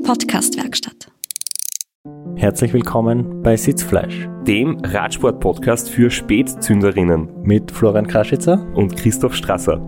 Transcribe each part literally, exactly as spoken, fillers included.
Podcast-Werkstatt. Herzlich willkommen bei Sitzfleisch, dem Radsport-Podcast für Spätzünderinnen mit Florian Kraschitzer und Christoph Strasser.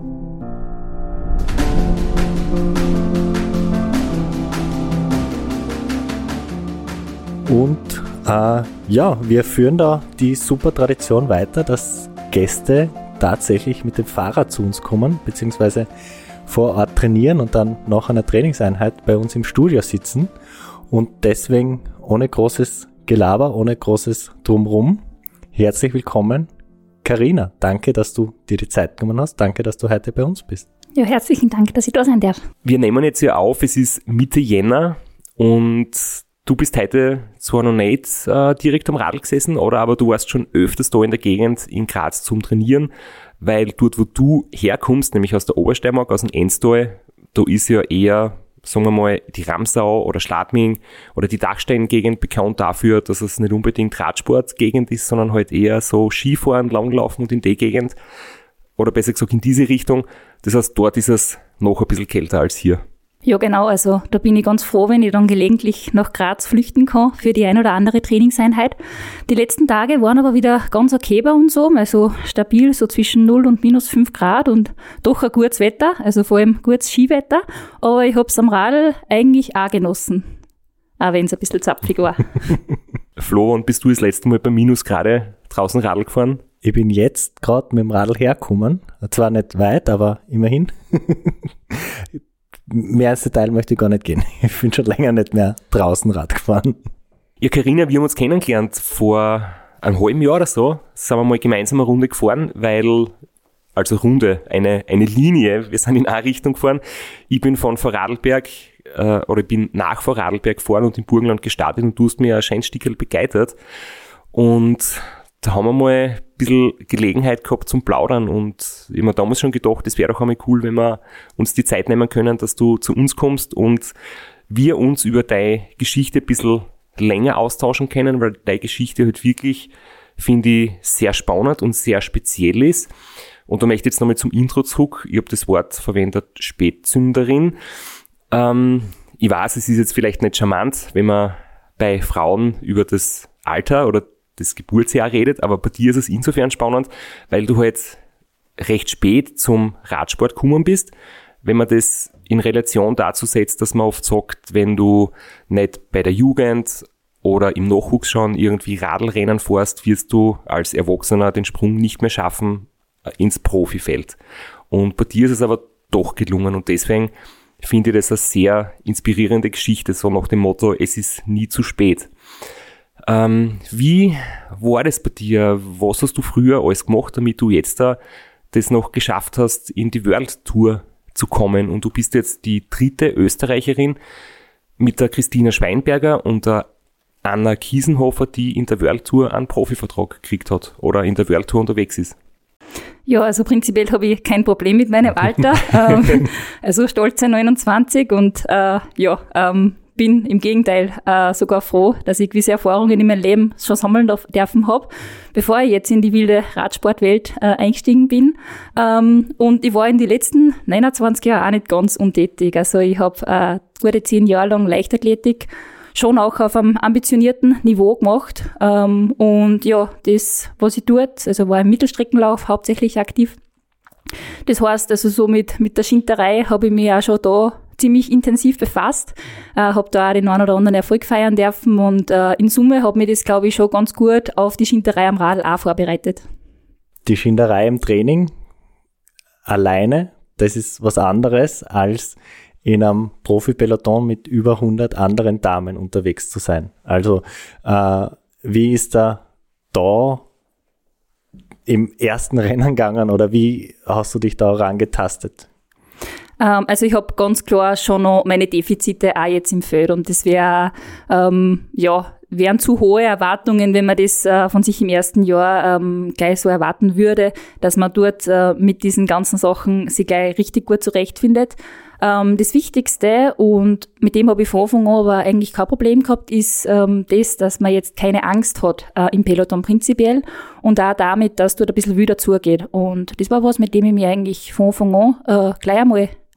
Und äh, ja, wir führen da die super Tradition weiter, dass Gäste tatsächlich mit dem Fahrrad zu uns kommen, beziehungsweise vor Ort trainieren und dann nach einer Trainingseinheit bei uns im Studio sitzen. Und deswegen ohne großes Gelaber, ohne großes Drumrum, herzlich willkommen, Carina. Danke, dass du dir die Zeit genommen hast. Danke, dass du heute bei uns bist. Ja, herzlichen Dank, dass ich da sein darf. Wir nehmen jetzt hier auf, es ist Mitte Jänner und du bist heute zwar noch nicht äh, direkt am Radl gesessen, oder aber du warst schon öfters da in der Gegend in Graz zum Trainieren, weil dort, wo du herkommst, nämlich aus der Obersteiermark, aus dem Enstal, da ist ja eher, sagen wir mal, die Ramsau oder Schladming oder die Dachstein-Gegend bekannt dafür, dass es nicht unbedingt Radsport-Gegend ist, sondern halt eher so Skifahren, Langlaufen und in die Gegend, oder besser gesagt in diese Richtung. Das heißt, dort ist es noch ein bisschen kälter als hier. Ja, genau, also da bin ich ganz froh, wenn ich dann gelegentlich nach Graz flüchten kann für die ein oder andere Trainingseinheit. Die letzten Tage waren aber wieder ganz okay bei uns so, also stabil, so zwischen null und minus fünf Grad und doch ein gutes Wetter, also vor allem gutes Skiwetter, aber ich hab's am Radl eigentlich auch genossen, auch wenn es ein bisschen zapfig war. Flo, und bist du das letzte Mal bei Minusgrade draußen Radl gefahren? Ich bin jetzt gerade mit dem Radl hergekommen, zwar nicht weit, aber immerhin. Mehr ins Detail möchte ich gar nicht gehen. Ich bin schon länger nicht mehr draußen Rad gefahren. Ja, Carina, wir haben uns kennengelernt vor einem halben Jahr oder so. Sind wir mal gemeinsam eine Runde gefahren, weil, also Runde, eine, eine Linie, wir sind in eine Richtung gefahren. Ich bin von Vorarlberg, äh, oder ich bin nach Vorarlberg gefahren und im Burgenland gestartet und du hast mir ein Scheinstückel begleitet. Und da haben wir mal ein bisschen Gelegenheit gehabt zum Plaudern und ich habe mir damals schon gedacht, das wäre doch einmal cool, wenn wir uns die Zeit nehmen können, dass du zu uns kommst und wir uns über deine Geschichte ein bisschen länger austauschen können, weil deine Geschichte halt wirklich, finde ich, sehr spannend und sehr speziell ist. Und da möchte ich jetzt nochmal zum Intro zurück. Ich habe das Wort verwendet, Spätzünderin. Ähm, ich weiß, es ist jetzt vielleicht nicht charmant, wenn man bei Frauen über das Alter oder das Geburtsjahr redet, aber bei dir ist es insofern spannend, weil du halt recht spät zum Radsport gekommen bist. Wenn man das in Relation dazu setzt, dass man oft sagt, wenn du nicht bei der Jugend oder im Nachwuchs schon irgendwie Radlrennen fährst, wirst du als Erwachsener den Sprung nicht mehr schaffen ins Profifeld. Und bei dir ist es aber doch gelungen und deswegen finde ich das eine sehr inspirierende Geschichte, so nach dem Motto, es ist nie zu spät. Ähm, wie war das bei dir? Was hast du früher alles gemacht, damit du jetzt da das noch geschafft hast, in die World Tour zu kommen? Und du bist jetzt die dritte Österreicherin mit der Christina Schweinberger und der Anna Kiesenhofer, die in der World Tour einen Profivertrag gekriegt hat oder in der World Tour unterwegs ist. Ja, also prinzipiell habe ich kein Problem mit meinem Alter. ähm, also stolze neunundzwanzig und äh, ja, ähm, bin im Gegenteil äh, sogar froh, dass ich gewisse Erfahrungen in meinem Leben schon sammeln darf, dürfen habe, bevor ich jetzt in die wilde Radsportwelt äh, eingestiegen bin. Ähm, und ich war in den letzten neunundzwanzig Jahren auch nicht ganz untätig. Also ich habe äh, gute zehn Jahre lang Leichtathletik schon auch auf einem ambitionierten Niveau gemacht. Ähm, und ja, das, was ich tut, also war im Mittelstreckenlauf hauptsächlich aktiv. Das heißt, also so mit, mit der Schinterei habe ich mich auch schon da ziemlich intensiv befasst, äh, habe da auch den einen oder anderen Erfolg feiern dürfen und äh, in Summe hat mir das, glaube ich, schon ganz gut auf die Schinterei am Radl auch vorbereitet. Die Schinterei im Training alleine, das ist was anderes, als in einem Profi-Peloton mit über hundert anderen Damen unterwegs zu sein. Also äh, wie ist da da im ersten Rennen gegangen oder wie hast du dich da rangetastet? Also ich habe ganz klar schon noch meine Defizite auch jetzt im Feld und das wäre, ähm, ja, wären zu hohe Erwartungen, wenn man das äh, von sich im ersten Jahr ähm, gleich so erwarten würde, dass man dort äh, mit diesen ganzen Sachen sich gleich richtig gut zurechtfindet. Ähm, das Wichtigste, und mit dem habe ich von Anfang an aber eigentlich kein Problem gehabt, ist ähm, das, dass man jetzt keine Angst hat äh, im Peloton prinzipiell und auch damit, dass dort ein bisschen wieder zugeht. Und das war was, mit dem ich mich eigentlich von Anfang an äh, gleich einmal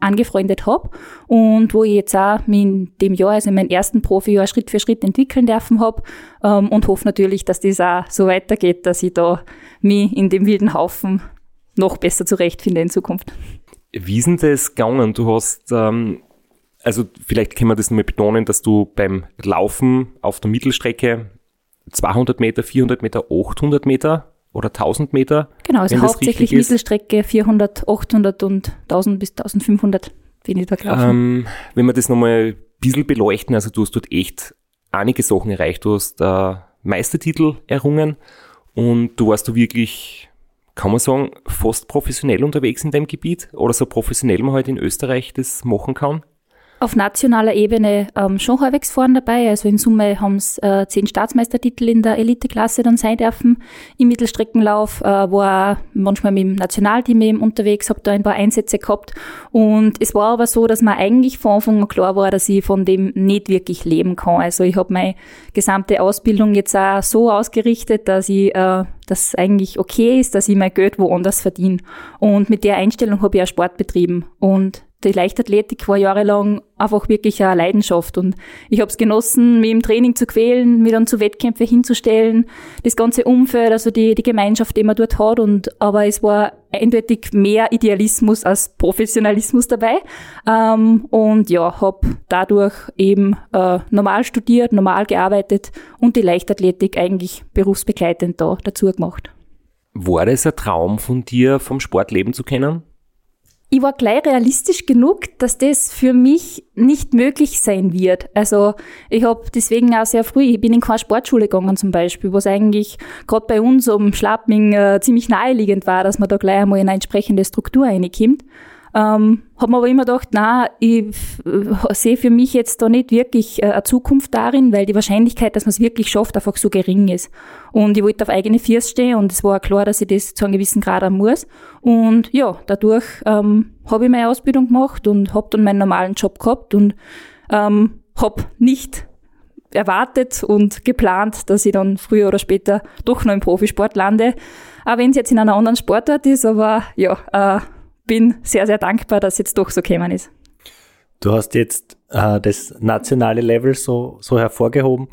angefreundet habe und wo ich jetzt auch mich in dem Jahr, also in meinem ersten Profijahr, Schritt für Schritt entwickeln dürfen habe ähm, und hoffe natürlich, dass das auch so weitergeht, dass ich da mich in dem wilden Haufen noch besser zurechtfinde in Zukunft. Wie ist denn das gegangen? Du hast, ähm, also vielleicht können wir das nochmal betonen, dass du beim Laufen auf der Mittelstrecke zweihundert Meter, vierhundert Meter, achthundert Meter oder tausend Meter. Genau, also hauptsächlich Mittelstrecke vierhundert, achthundert und tausend bis eintausendfünfhundert bin ich da gelaufen. Ähm, wenn wir das nochmal ein bisschen beleuchten, also du hast dort echt einige Sachen erreicht. Du hast äh, Meistertitel errungen und du warst da wirklich, kann man sagen, fast professionell unterwegs in deinem Gebiet oder so professionell man halt in Österreich das machen kann? Auf nationaler Ebene ähm, schon halbwegs vorne dabei. Also in Summe haben es äh, zehn Staatsmeistertitel in der Eliteklasse dann sein dürfen. Im Mittelstreckenlauf äh, war manchmal mit dem Nationalteam eben unterwegs, habe da ein paar Einsätze gehabt. Und es war aber so, dass mir eigentlich von Anfang an klar war, dass ich von dem nicht wirklich leben kann. Also ich habe meine gesamte Ausbildung jetzt auch so ausgerichtet, dass ich äh, das eigentlich okay ist, dass ich mein Geld woanders verdiene. Und mit der Einstellung habe ich auch Sport betrieben. Und die Leichtathletik war jahrelang einfach wirklich eine Leidenschaft und ich habe es genossen, mich im Training zu quälen, mich dann zu Wettkämpfen hinzustellen, das ganze Umfeld, also die, die Gemeinschaft, die man dort hat, und aber es war eindeutig mehr Idealismus als Professionalismus dabei ähm, und ja, habe dadurch eben äh, normal studiert, normal gearbeitet und die Leichtathletik eigentlich berufsbegleitend da dazu gemacht. War das ein Traum von dir, vom Sport leben zu können? Ich war gleich realistisch genug, dass das für mich nicht möglich sein wird. Also ich habe deswegen auch sehr früh, ich bin in keine Sportschule gegangen zum Beispiel, was eigentlich gerade bei uns um Schlappming äh, ziemlich naheliegend war, dass man da gleich einmal in eine entsprechende Struktur reinkommt. Ähm, habe mir aber immer gedacht, nein, ich äh, sehe für mich jetzt da nicht wirklich äh, eine Zukunft darin, weil die Wahrscheinlichkeit, dass man es wirklich schafft, einfach so gering ist. Und ich wollte auf eigene Füße stehen und es war klar, dass ich das zu einem gewissen Grad auch muss. Und ja, dadurch ähm, habe ich meine Ausbildung gemacht und habe dann meinen normalen Job gehabt und ähm, habe nicht erwartet und geplant, dass ich dann früher oder später doch noch im Profisport lande. Auch wenn es jetzt in einer anderen Sportart ist, aber ja, äh, bin sehr, sehr dankbar, dass es jetzt doch so gekommen ist. Du hast jetzt äh, das nationale Level so, so hervorgehoben.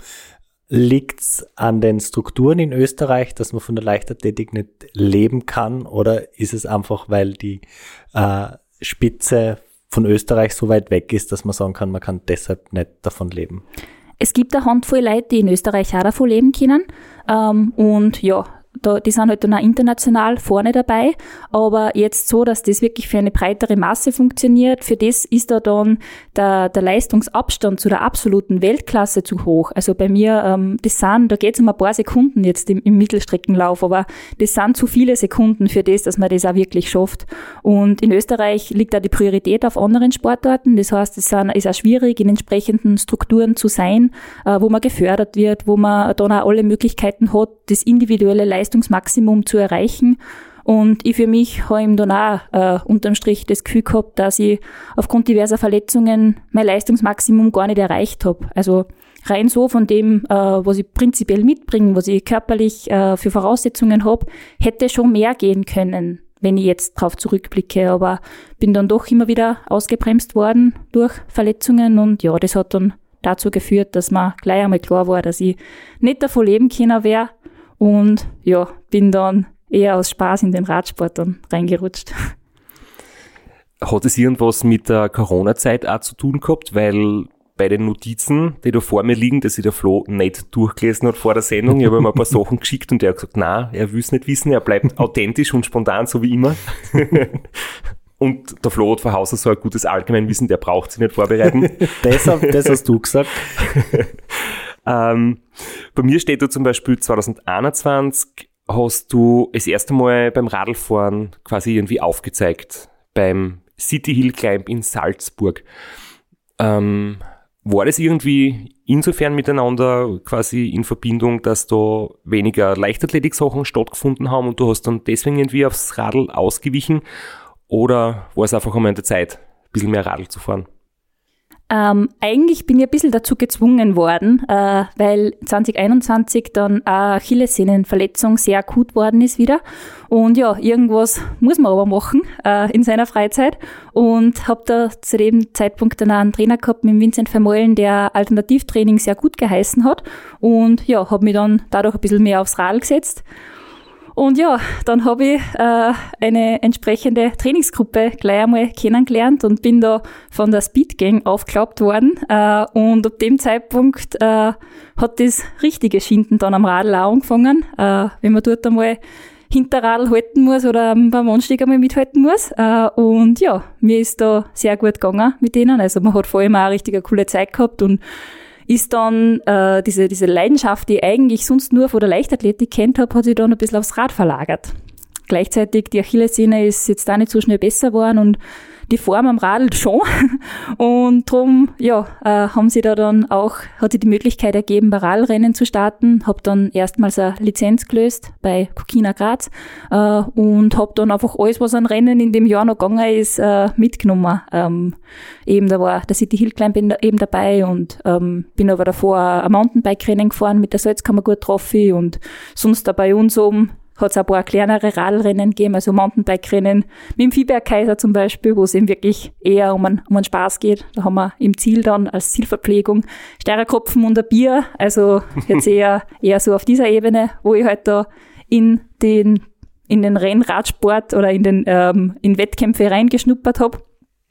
Liegt es an den Strukturen in Österreich, dass man von der Leichtathletik nicht leben kann, oder ist es einfach, weil die äh, Spitze von Österreich so weit weg ist, dass man sagen kann, man kann deshalb nicht davon leben? Es gibt eine Handvoll Leute, die in Österreich auch davon leben können. Ähm, und ja, Da, die sind halt dann auch international vorne dabei, aber jetzt so, dass das wirklich für eine breitere Masse funktioniert, für das ist da dann der, der Leistungsabstand zu der absoluten Weltklasse zu hoch. Also bei mir, ähm, das sind, da geht es um ein paar Sekunden jetzt im, im Mittelstreckenlauf, aber das sind zu viele Sekunden für das, dass man das auch wirklich schafft. Und in Österreich liegt da die Priorität auf anderen Sportarten, das heißt, es sind, ist auch schwierig, in entsprechenden Strukturen zu sein, äh, wo man gefördert wird, wo man dann auch alle Möglichkeiten hat, das individuelle Leistungsmaximum zu erreichen. Und ich für mich habe ihm dann auch äh, unterm Strich das Gefühl gehabt, dass ich aufgrund diverser Verletzungen mein Leistungsmaximum gar nicht erreicht habe. Also rein so von dem, äh, was ich prinzipiell mitbringe, was ich körperlich äh, für Voraussetzungen habe, hätte schon mehr gehen können, wenn ich jetzt drauf zurückblicke. Aber bin dann doch immer wieder ausgebremst worden durch Verletzungen und ja, das hat dann dazu geführt, dass mir gleich einmal klar war, dass ich nicht davon leben können wäre. Und ja, bin dann eher aus Spaß in den Radsport dann reingerutscht. Hat es irgendwas mit der Corona-Zeit auch zu tun gehabt? Weil bei den Notizen, die da vor mir liegen, dass sich der Flo nicht durchgelesen hat vor der Sendung, ich habe ihm ein paar Sachen geschickt und er hat gesagt, nein, er will es nicht wissen, er bleibt authentisch und spontan, so wie immer. Und der Flo hat von Haus aus so ein gutes Allgemeinwissen, der braucht sich nicht vorbereiten. das, das hast du gesagt. ähm, bei mir steht da zum Beispiel zwanzig einundzwanzig hast du das erste Mal beim Radlfahren quasi irgendwie aufgezeigt, beim City Hill Climb in Salzburg. Ähm, war das irgendwie insofern miteinander quasi in Verbindung, dass da weniger Leichtathletik-Sachen stattgefunden haben und du hast dann deswegen irgendwie aufs Radl ausgewichen? Oder war es einfach einmal in der Zeit, ein bisschen mehr Radl zu fahren? Ähm, eigentlich bin ich ein bisschen dazu gezwungen worden, äh, weil zwanzig einundzwanzig dann eine Achillessehnenverletzung sehr akut worden ist wieder. Und ja, irgendwas muss man aber machen äh, in seiner Freizeit. Und habe da zu dem Zeitpunkt dann auch einen Trainer gehabt mit Vincent Vermeulen, der Alternativtraining sehr gut geheißen hat. Und ja, habe mich dann dadurch ein bisschen mehr aufs Rad gesetzt. Und ja, dann habe ich äh, eine entsprechende Trainingsgruppe gleich einmal kennengelernt und bin da von der Speed Gang aufgeklappt worden. Äh, und ab dem Zeitpunkt äh, hat das richtige Schinden dann am Radl auch angefangen. Äh, wenn man dort einmal Hinterradl halten muss oder beim Anstieg einmal mithalten muss. Äh, und ja, mir ist da sehr gut gegangen mit denen. Also man hat vor allem auch eine richtig coole Zeit gehabt und ist dann äh, diese, diese Leidenschaft, die ich eigentlich sonst nur von der Leichtathletik kennt habe, hat sich dann ein bisschen aufs Rad verlagert. Gleichzeitig die Achillessehne ist jetzt auch nicht so schnell besser geworden und die Form am Radl schon. Und darum, ja, äh, haben sie da dann auch, hat sich die Möglichkeit ergeben, bei Radlrennen zu starten. Hab dann erstmals eine Lizenz gelöst bei Kokina Graz äh, und hab dann einfach alles, was an Rennen in dem Jahr noch gegangen ist, äh, mitgenommen. Ähm, eben, da war der City Hill Climb eben dabei und ähm, bin aber davor ein Mountainbike-Rennen gefahren mit der Salzkammergut Trophy und sonst da bei uns oben hat es ein paar kleinere Radlrennen gegeben, also Mountainbike-Rennen mit dem Viehbergkaiser zum Beispiel, wo es eben wirklich eher um einen, um einen Spaß geht. Da haben wir im Ziel dann als Zielverpflegung Steirerkopfen und ein Bier, also jetzt eher, eher so auf dieser Ebene, wo ich halt da in den, in den Rennradsport oder in den ähm, in Wettkämpfe reingeschnuppert habe.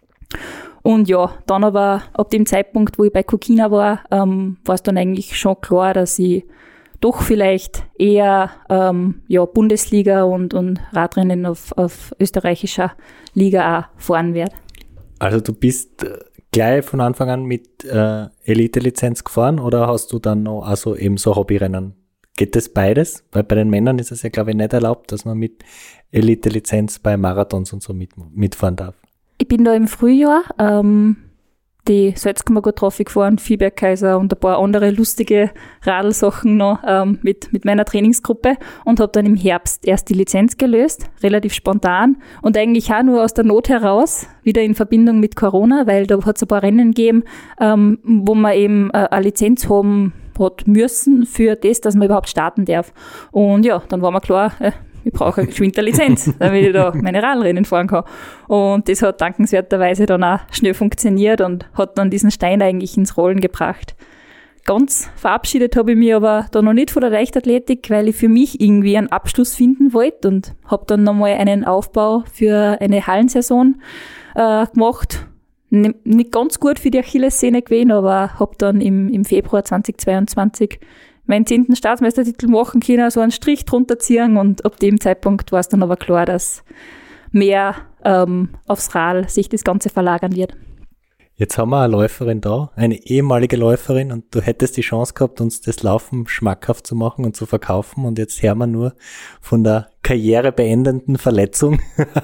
Und ja, dann aber ab dem Zeitpunkt, wo ich bei Kokina war, ähm, war es dann eigentlich schon klar, dass ich doch vielleicht eher ähm, ja, Bundesliga und, und Radrennen auf, auf österreichischer Liga auch fahren werde. Also du bist gleich von Anfang an mit äh, Elite-Lizenz gefahren oder hast du dann noch also eben so Hobbyrennen? Geht das beides? Weil bei den Männern ist es ja, glaube ich, nicht erlaubt, dass man mit Elite-Lizenz bei Marathons und so mit, mitfahren darf. Ich bin da im Frühjahr ähm, die Salzkammergut-Trophy gefahren, Viehbergkaiser und ein paar andere lustige Radlsachen noch ähm, mit, mit meiner Trainingsgruppe und habe dann im Herbst erst die Lizenz gelöst, relativ spontan und eigentlich auch nur aus der Not heraus, wieder in Verbindung mit Corona, weil da hat es ein paar Rennen gegeben, ähm, wo man eben äh, eine Lizenz haben hat müssen für das, dass man überhaupt starten darf. Und ja, dann war mir klar, äh, ich brauche eine geschwinde Lizenz, damit ich da meine Radlrennen fahren kann. Und das hat dankenswerterweise dann auch schnell funktioniert und hat dann diesen Stein eigentlich ins Rollen gebracht. Ganz verabschiedet habe ich mich aber da noch nicht von der Leichtathletik, weil ich für mich irgendwie einen Abschluss finden wollte und habe dann nochmal einen Aufbau für eine Hallensaison äh, gemacht. N- nicht ganz gut für die Achillessehne gewesen, aber habe dann im, im Februar zweitausendzweiundzwanzig meinen zehnten Staatsmeistertitel machen können, so einen Strich drunter ziehen und ab dem Zeitpunkt war es dann aber klar, dass mehr ähm, aufs Rad sich das Ganze verlagern wird. Jetzt haben wir eine Läuferin da, eine ehemalige Läuferin und du hättest die Chance gehabt, uns das Laufen schmackhaft zu machen und zu verkaufen und jetzt hören wir nur von der karrierebeendenden Verletzung.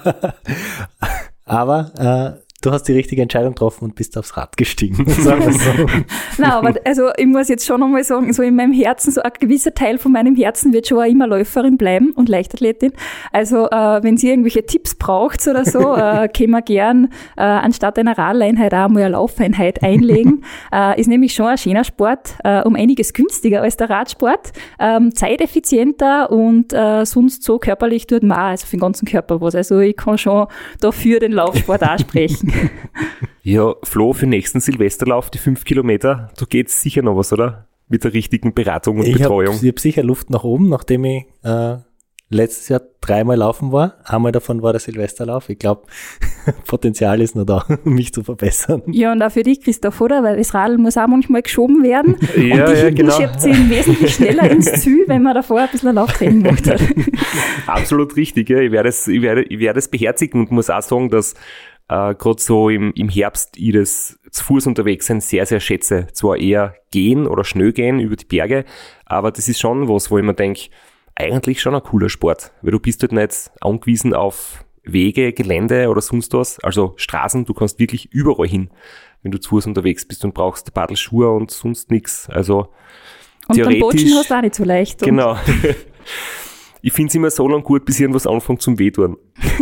Aber äh, du hast die richtige Entscheidung getroffen und bist aufs Rad gestiegen. Sagen wir so. Nein, aber also ich muss jetzt schon nochmal sagen, so in meinem Herzen, so ein gewisser Teil von meinem Herzen wird schon auch immer Läuferin bleiben und Leichtathletin. Also äh, wenn Sie irgendwelche Tipps braucht oder so, äh, können wir gern äh, anstatt einer Radleinheit auch mal eine Laufeinheit einlegen. äh, ist nämlich schon ein schöner Sport, äh, um einiges günstiger als der Radsport, ähm, zeiteffizienter und äh, sonst so körperlich tut man auch, also für den ganzen Körper was. Also ich kann schon dafür den Laufsport auch sprechen. Ja, Flo, für den nächsten Silvesterlauf, die fünf Kilometer, da geht's sicher noch was, oder? Mit der richtigen Beratung und ich Betreuung. Hab, ich habe sicher Luft nach oben, nachdem ich äh, letztes Jahr dreimal laufen war. Einmal davon war der Silvesterlauf. Ich glaube, Potenzial ist noch da, mich zu verbessern. Ja, und auch für dich, Christoph, oder? Weil das Radl muss auch manchmal geschoben werden. Ja, und die ja, hinten genau. schiebt sich wesentlich schneller ins Ziel, wenn man davor ein bisschen ein Lauftraining gemacht hat. Absolut richtig, ja. Ich werde es, ich werde, ich werde es beherzigen und muss auch sagen, dass äh, gerade so im, im Herbst ich das zu Fuß unterwegs sein sehr, sehr schätze. Zwar eher gehen oder schnell gehen über die Berge, aber das ist schon was, wo ich mir denke, eigentlich schon ein cooler Sport, weil du bist halt nicht angewiesen auf Wege, Gelände oder sonst was, also Straßen, du kannst wirklich überall hin, wenn du zu Fuß unterwegs bist und brauchst ein paar Schuhe und sonst nichts. Also und theoretisch, dann Botschen hast du auch nicht so leicht. Genau. ich finde es immer so lange gut, bis irgendwas anfängt zum Wehtun.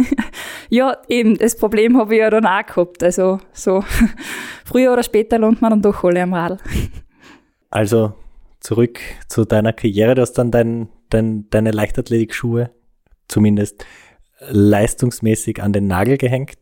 Ja, eben, das Problem habe ich ja dann auch gehabt. Also so früher oder später lernt man dann doch alle am Radl. Also zurück zu deiner Karriere, du hast dann dein, dein, deine Leichtathletikschuhe zumindest leistungsmäßig an den Nagel gehängt.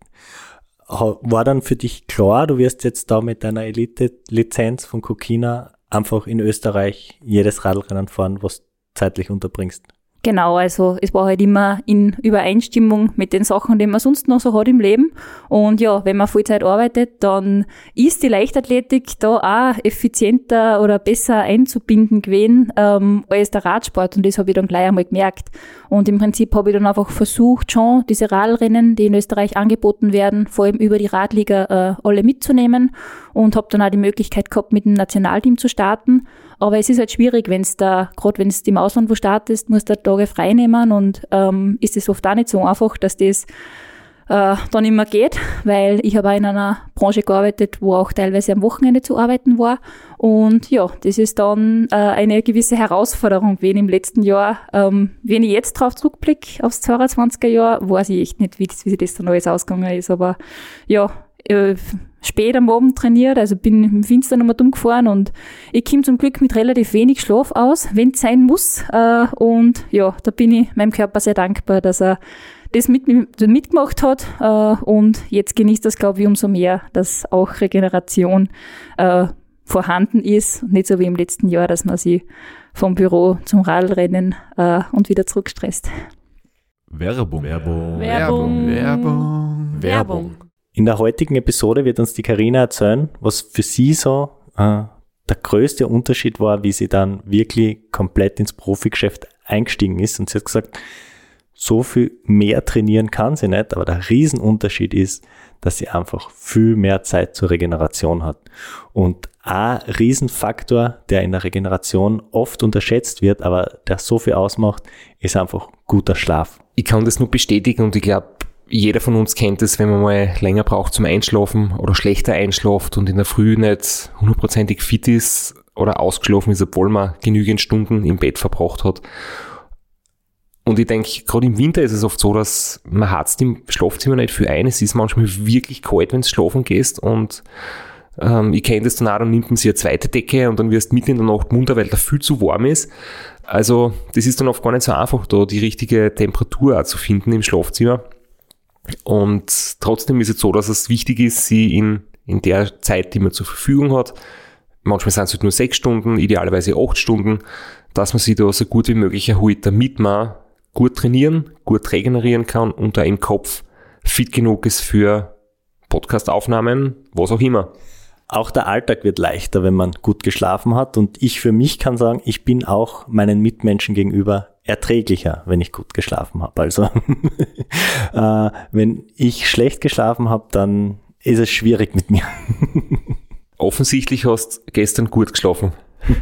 War dann für dich klar, du wirst jetzt da mit deiner Elite-Lizenz von Kokina einfach in Österreich jedes Radlrennen fahren, was du zeitlich unterbringst? Genau, also es war halt immer in Übereinstimmung mit den Sachen, die man sonst noch so hat im Leben. Und ja, wenn man Vollzeit arbeitet, dann ist die Leichtathletik da auch effizienter oder besser einzubinden gewesen ähm, als der Radsport. Und das habe ich dann gleich einmal gemerkt. Und im Prinzip habe ich dann einfach versucht, schon diese Radlrennen, die in Österreich angeboten werden, vor allem über die Radliga äh, alle mitzunehmen. Und habe dann auch die Möglichkeit gehabt, mit dem Nationalteam zu starten. Aber es ist halt schwierig, wenn es da, gerade wenn es im Ausland wo startest, musst du Tage frei nehmen und ähm, ist es oft auch nicht so einfach, dass das äh, dann immer geht, weil ich habe auch in einer Branche gearbeitet, wo auch teilweise am Wochenende zu arbeiten war. Und ja, das ist dann äh, eine gewisse Herausforderung gewesen im letzten Jahr. Ähm, wenn ich jetzt drauf zurückblicke, aufs zweiundzwanziger Jahr, weiß ich echt nicht, wie, wie das dann alles ausgegangen ist. Aber ja, äh, spät am Abend trainiert, also bin im Finster nochmal dumm gefahren und ich komme zum Glück mit relativ wenig Schlaf aus, wenn es sein muss. Äh, und ja, da bin ich meinem Körper sehr dankbar, dass er das mit, mitgemacht hat. Äh, und jetzt genießt das, glaube ich, umso mehr, dass auch Regeneration äh, vorhanden ist. Nicht so wie im letzten Jahr, dass man sich vom Büro zum Radlrennen äh, und wieder zurückstresst. Werbung. Werbung. Werbung. Werbung. Werbung. Werbung. In der heutigen Episode wird uns die Carina erzählen, was für sie so äh, der größte Unterschied war, wie sie dann wirklich komplett ins Profigeschäft eingestiegen ist. Und sie hat gesagt, so viel mehr trainieren kann sie nicht, aber der Riesenunterschied ist, dass sie einfach viel mehr Zeit zur Regeneration hat. Und ein Riesenfaktor, der in der Regeneration oft unterschätzt wird, aber der so viel ausmacht, ist einfach guter Schlaf. Ich kann das nur bestätigen und ich glaube, jeder von uns kennt es, wenn man mal länger braucht zum Einschlafen oder schlechter einschlaft und in der Früh nicht hundertprozentig fit ist oder ausgeschlafen ist, obwohl man genügend Stunden im Bett verbracht hat. Und ich denke, gerade im Winter ist es oft so, dass man hat's im Schlafzimmer nicht viel ein. Es ist manchmal wirklich kalt, wenn du schlafen gehst und ähm, ich kenne das dann auch, dann nimmt man sich eine zweite Decke und dann wirst du mitten in der Nacht munter, weil da viel zu warm ist. Also das ist dann oft gar nicht so einfach, da die richtige Temperatur auch zu finden im Schlafzimmer. Und trotzdem ist es so, dass es wichtig ist, sie in, in der Zeit, die man zur Verfügung hat, manchmal sind es halt nur sechs Stunden, idealerweise acht Stunden, dass man sie da so gut wie möglich erholt, damit man gut trainieren, gut regenerieren kann und da im Kopf fit genug ist für Podcastaufnahmen, was auch immer. Auch der Alltag wird leichter, wenn man gut geschlafen hat. Und ich für mich kann sagen, ich bin auch meinen Mitmenschen gegenüber erträglicher, wenn ich gut geschlafen habe. Also äh, wenn ich schlecht geschlafen habe, dann ist es schwierig mit mir. Offensichtlich hast du gestern gut geschlafen.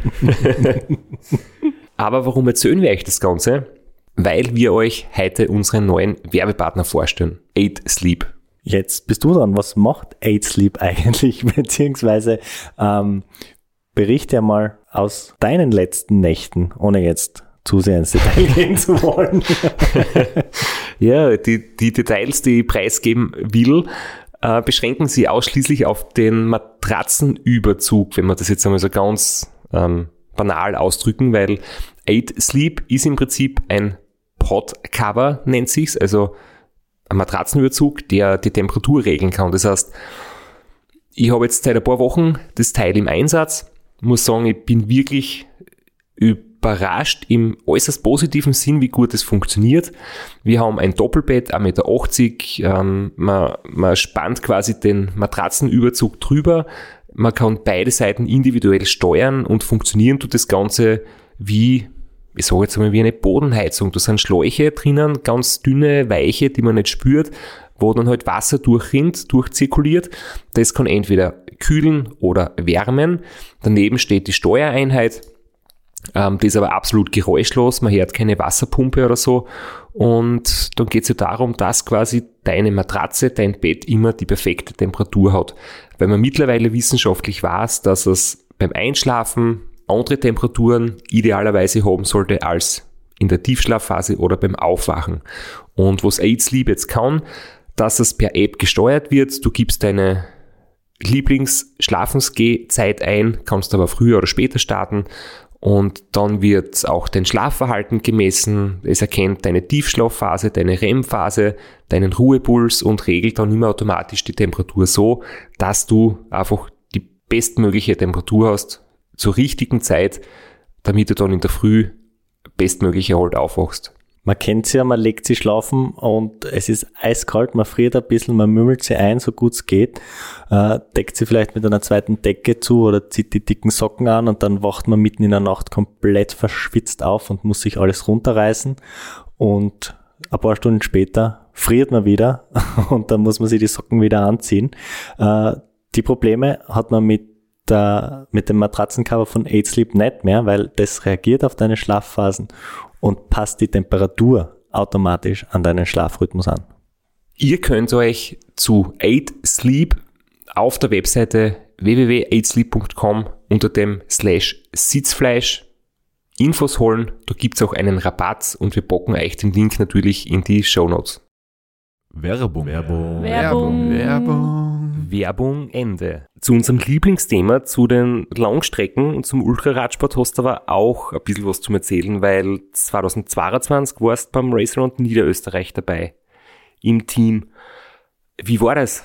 Aber warum erzählen wir euch das Ganze? Weil wir euch heute unseren neuen Werbepartner vorstellen, Eight Sleep. Jetzt bist du dran. Was macht Eight Sleep eigentlich? Beziehungsweise ähm, berichte mal aus deinen letzten Nächten, ohne jetzt zu sehr ins Detail gehen zu wollen. Ja, die, die Details, die ich preisgeben will, äh, beschränken sie ausschließlich auf den Matratzenüberzug, wenn wir das jetzt einmal so ganz ähm, banal ausdrücken, weil Eight Sleep ist im Prinzip ein Podcover, nennt sich's, also ein Matratzenüberzug, der die Temperatur regeln kann. Das heißt, ich habe jetzt seit ein paar Wochen das Teil im Einsatz, muss sagen, ich bin wirklich überrascht im äußerst positiven Sinn, wie gut es funktioniert. Wir haben ein Doppelbett, ein Meter achtzig, ähm, man, man spannt quasi den Matratzenüberzug drüber, man kann beide Seiten individuell steuern und funktionieren tut das Ganze wie, ich sage jetzt einmal, wie eine Bodenheizung. Da sind Schläuche drinnen, ganz dünne, weiche, die man nicht spürt, wo dann halt Wasser durchrinnt, durchzirkuliert. Das kann entweder kühlen oder wärmen. Daneben steht die Steuereinheit. Ähm, die ist aber absolut geräuschlos, man hört keine Wasserpumpe oder so. Und dann geht es ja darum, dass quasi deine Matratze, dein Bett immer die perfekte Temperatur hat. Weil man mittlerweile wissenschaftlich weiß, dass es beim Einschlafen andere Temperaturen idealerweise haben sollte als in der Tiefschlafphase oder beim Aufwachen. Und was Eight Sleep jetzt kann, dass es per App gesteuert wird. Du gibst deine Lieblingsschlafensgehzeit ein, kannst aber früher oder später starten und dann wird auch dein Schlafverhalten gemessen. Es erkennt deine Tiefschlafphase, deine R E M-Phase, deinen Ruhepuls und regelt dann immer automatisch die Temperatur so, dass du einfach die bestmögliche Temperatur hast zur richtigen Zeit, damit du dann in der Früh bestmöglich erholt aufwachst. Man kennt sie ja, man legt sie schlafen und es ist eiskalt, man friert ein bisschen, man mümmelt sie ein, so gut es geht, äh, deckt sie vielleicht mit einer zweiten Decke zu oder zieht die dicken Socken an und dann wacht man mitten in der Nacht komplett verschwitzt auf und muss sich alles runterreißen und ein paar Stunden später friert man wieder und dann muss man sich die Socken wieder anziehen. Äh, die Probleme hat man mit der, mit dem Matratzencover von Eight Sleep nicht mehr, weil das reagiert auf deine Schlafphasen und passt die Temperatur automatisch an deinen Schlafrhythmus an. Ihr könnt euch zu Eight Sleep auf der Webseite w w w punkt eight sleep punkt com unter dem Slash Sitzfleisch Infos holen. Da gibt es auch einen Rabatt und wir packen euch den Link natürlich in die Shownotes. Werbung. Werbung. Werbung. Werbung. Werbung Ende. Zu unserem Lieblingsthema, zu den Langstrecken und zum Ultraradsport hast du aber auch ein bisschen was zum Erzählen, weil zweitausendzweiundzwanzig warst beim Race Around Niederösterreich dabei im Team. Wie war das?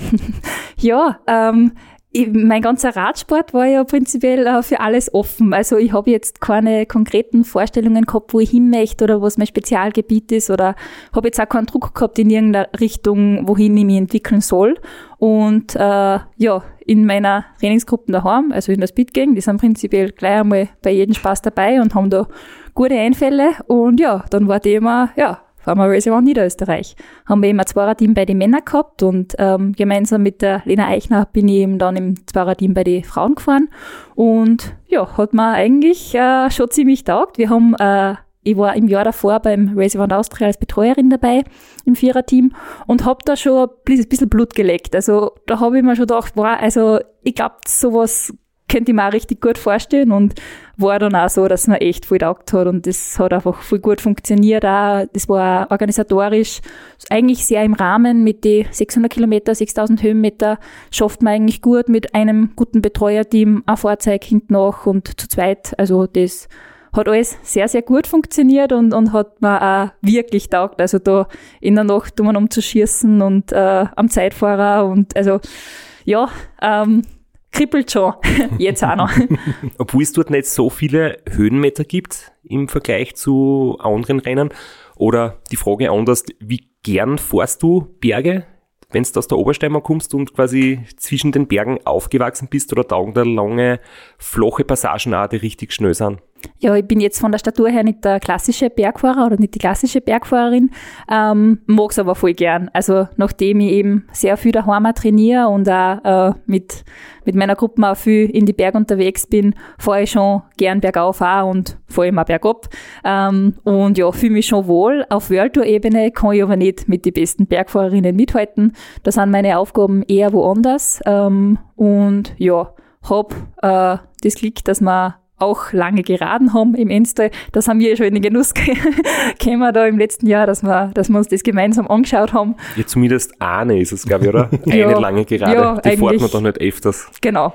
Ja, ähm, ich, mein ganzer Radsport war ja prinzipiell äh, für alles offen. Also ich habe jetzt keine konkreten Vorstellungen gehabt, wo ich hin möchte oder was mein Spezialgebiet ist oder habe jetzt auch keinen Druck gehabt in irgendeiner Richtung, wohin ich mich entwickeln soll. Und äh, ja, in meiner Trainingsgruppe daheim, also in der Speedgang, die sind prinzipiell gleich einmal bei jedem Spaß dabei und haben da gute Einfälle. Und ja, dann war Thema, ja, fahren wir Race Around Niederösterreich. Haben wir eben ein Zweierteam bei den Männern gehabt und ähm, gemeinsam mit der Lena Eichner bin ich eben dann im Zweierteam bei den Frauen gefahren. Und ja, hat mir eigentlich äh, schon ziemlich taugt. Wir haben, äh, ich war im Jahr davor beim Race Around Austria als Betreuerin dabei im Viererteam und habe da schon ein bisschen Blut geleckt. Also da habe ich mir schon gedacht, wow, also ich glaube, sowas könnte ich mir auch richtig gut vorstellen und war dann auch so, dass man echt viel taugt hat und das hat einfach viel gut funktioniert auch. Das war organisatorisch eigentlich sehr im Rahmen mit den sechshundert Kilometer, sechstausend Höhenmeter schafft man eigentlich gut mit einem guten Betreuerteam, ein Fahrzeug hinten nach und zu zweit. Also das hat alles sehr, sehr gut funktioniert und, und hat mir auch wirklich taugt. Also da in der Nacht um umzuschießen und äh, am Zeitfahrer und also ja, ähm, kribbelt schon, jetzt auch noch. Obwohl es dort nicht so viele Höhenmeter gibt im Vergleich zu anderen Rennen. Oder die Frage anders, wie gern fährst du Berge, wenn du aus der Obersteiermark kommst und quasi zwischen den Bergen aufgewachsen bist oder taugen da lange, flache Passagen auch, die richtig schnell sind? Ja, ich bin jetzt von der Statur her nicht der klassische Bergfahrer oder nicht die klassische Bergfahrerin, ähm, mag es aber voll gern. Also nachdem ich eben sehr viel daheim trainiere und auch äh, mit, mit meiner Gruppe auch viel in die Berge unterwegs bin, fahre ich schon gern bergauf auch und vor allem auch bergab. Ähm, und ja, fühle mich schon wohl. Auf World Tour Ebene kann ich aber nicht mit den besten Bergfahrerinnen mithalten. Da sind meine Aufgaben eher woanders. Ähm, und ja, habe äh, das Glück, dass man auch lange Geraden haben im Enstal. Das haben wir schon in den Genuss gekommen da im letzten Jahr, dass wir, dass wir uns das gemeinsam angeschaut haben. Ja, zumindest eine ist es, glaube ich, oder? Eine ja, lange Gerade. Ja, die fährt man doch nicht öfters. Genau.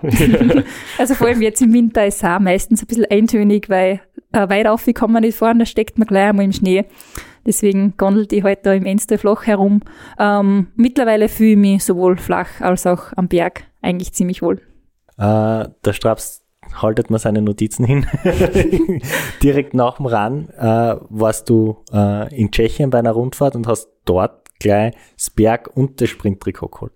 Also vor allem jetzt im Winter ist es auch meistens ein bisschen eintönig, weil äh, weit rauf kann man nicht fahren, da steckt man gleich einmal im Schnee. Deswegen gondelt ich halt da im Enstal flach herum. Ähm, mittlerweile fühle ich mich sowohl flach als auch am Berg eigentlich ziemlich wohl. Äh, der Straps haltet man seine Notizen hin. Direkt nach dem Rennen äh, warst du äh, in Tschechien bei einer Rundfahrt und hast dort gleich das Berg- und das Sprinttrikot geholt.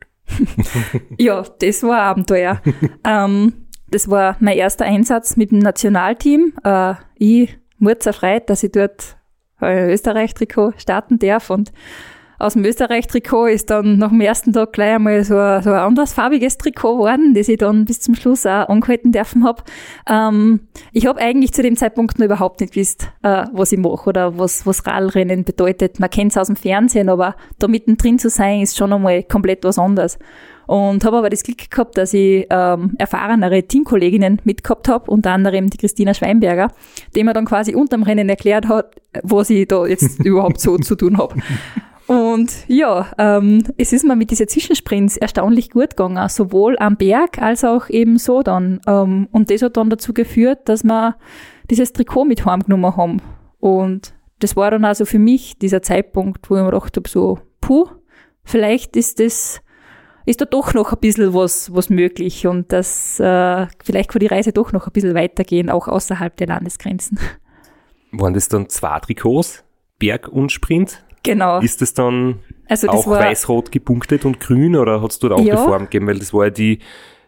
Ja, das war ein Abenteuer. ähm, das war mein erster Einsatz mit dem Nationalteam. Äh, ich wurde erfreut, dass ich dort ein Österreich-Trikot starten darf und aus dem Österreich-Trikot ist dann nach dem ersten Tag gleich einmal so ein, so ein anderes farbiges Trikot geworden, das ich dann bis zum Schluss auch angehalten dürfen habe. Ähm, ich habe eigentlich zu dem Zeitpunkt noch überhaupt nicht gewusst, äh, was ich mache oder was, was Radrennen bedeutet. Man kennt es aus dem Fernsehen, aber da mittendrin zu sein, ist schon einmal komplett was anderes. Und habe aber das Glück gehabt, dass ich ähm, erfahrenere Teamkolleginnen mitgehabt habe, unter anderem die Christina Schweinberger, die mir dann quasi unterm Rennen erklärt hat, was ich da jetzt überhaupt so zu tun habe. Und ja, ähm, es ist mir mit diesen Zwischensprints erstaunlich gut gegangen, sowohl am Berg als auch eben so dann. Ähm, und das hat dann dazu geführt, dass wir dieses Trikot mit heimgenommen haben. Und das war dann also für mich dieser Zeitpunkt, wo ich mir gedacht habe, so, puh, vielleicht ist das, ist da doch noch ein bisschen was, was möglich und dass äh, vielleicht kann die Reise doch noch ein bisschen weitergehen, auch außerhalb der Landesgrenzen. Waren das dann zwei Trikots, Berg und Sprint? Genau. Ist das dann also das auch war, weiß-rot gepunktet und grün oder hat es dort auch ja. die Form gegeben? Weil das war ja die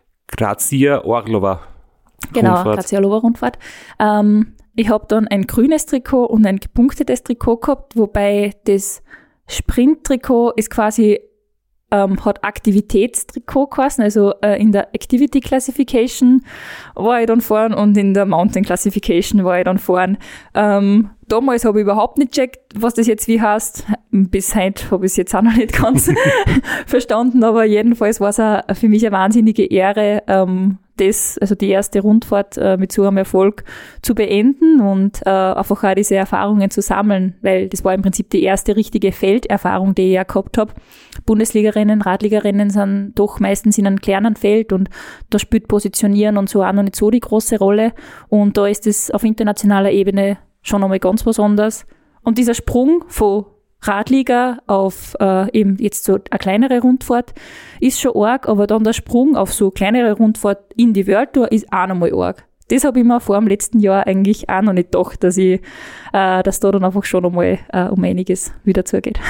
Grazia Orlova Genau, Rundfahrt. Grazia Orlova Rundfahrt. Ähm, ich habe dann ein grünes Trikot und ein gepunktetes Trikot gehabt, wobei das Sprint-Trikot ist quasi, ähm, hat Aktivitätstrikot geheißen, also äh, in der Activity Classification war ich dann vorn und in der Mountain Classification war ich dann vorn. Ähm, damals habe ich überhaupt nicht gecheckt, was das jetzt wie heißt. Bis heute habe ich es jetzt auch noch nicht ganz verstanden, aber jedenfalls war es auch für mich eine wahnsinnige Ehre, ähm, das, also die erste Rundfahrt äh, mit so einem Erfolg zu beenden und äh, einfach auch diese Erfahrungen zu sammeln, weil das war im Prinzip die erste richtige Felderfahrung, die ich ja gehabt habe. Bundesliga-Rennen, Radliga-Rennen sind doch meistens in einem kleinen Feld und da spielt Positionieren und so auch noch nicht so die große Rolle und da ist es auf internationaler Ebene schon einmal ganz was anderes. Und dieser Sprung von Radliga auf äh, eben jetzt so eine kleinere Rundfahrt ist schon arg, aber dann der Sprung auf so kleinere Rundfahrt in die World Tour ist auch nochmal arg. Das habe ich mir vor dem letzten Jahr eigentlich auch noch nicht gedacht, dass ich, äh, dass da dann einfach schon einmal äh, um einiges wieder zugeht.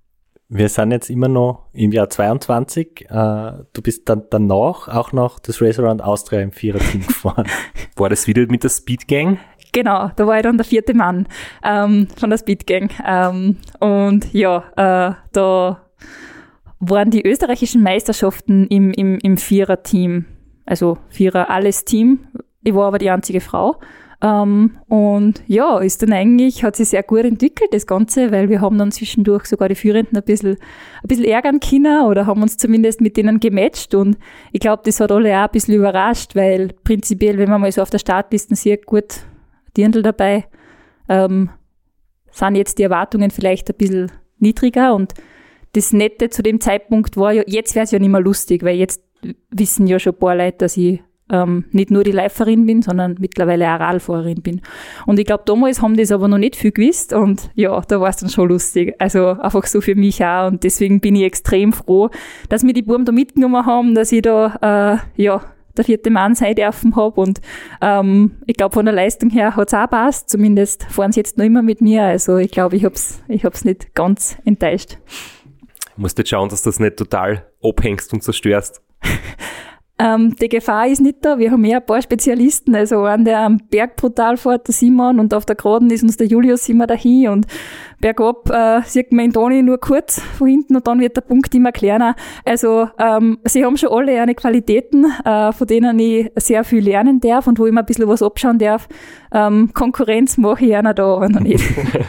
Wir sind jetzt immer noch im Jahr zweiundzwanzig. Äh, du bist dann danach auch noch das Race Around Austria im Viererteam gefahren. War das wieder mit der Speed Gang? Genau, da war ich dann der vierte Mann ähm, von der Speed Gang. Ähm, und ja, äh, da waren die österreichischen Meisterschaften im, im, im Vierer-Team, also Vierer alles Team. Ich war aber die einzige Frau. Ähm, und ja, ist dann eigentlich, hat sich sehr gut entwickelt, das Ganze, weil wir haben dann zwischendurch sogar die Führenden ein bisschen, ein bisschen ärgern können oder haben uns zumindest mit denen gematcht und ich glaube, das hat alle auch ein bisschen überrascht, weil prinzipiell, wenn man mal so auf der Startliste sieht, gut, Dirndl dabei, ähm, sind jetzt die Erwartungen vielleicht ein bisschen niedriger und das Nette zu dem Zeitpunkt war ja, jetzt wäre es ja nicht mehr lustig, weil jetzt wissen ja schon ein paar Leute, dass ich ähm, nicht nur die Läuferin bin, sondern mittlerweile auch Radfahrerin bin. Und ich glaube, damals haben das aber noch nicht viel gewusst und ja, da war es dann schon lustig. Also einfach so für mich auch und deswegen bin ich extrem froh, dass mir die Buben da mitgenommen haben, dass ich da, äh, ja, der vierte Mann sein dürfen habe und ähm, ich glaube, von der Leistung her hat es auch passt. Zumindest fahren sie jetzt noch immer mit mir. Also ich glaube, ich habe es ich hab's nicht ganz enttäuscht. Du musst jetzt schauen, dass du das nicht total abhängst und zerstörst. Ähm, die Gefahr ist nicht da. Wir haben ja ein paar Spezialisten. Also einen, der am Berg brutal fährt, der Simon, und auf der Geraden ist uns der Julius immer dahin und bergab äh, sieht man den Toni nur kurz von hinten und dann wird der Punkt immer kleiner. Also ähm, sie haben schon alle eine Qualitäten, äh, von denen ich sehr viel lernen darf und wo ich mir ein bisschen was abschauen darf. Ähm, Konkurrenz mache ich einer da, aber noch nicht.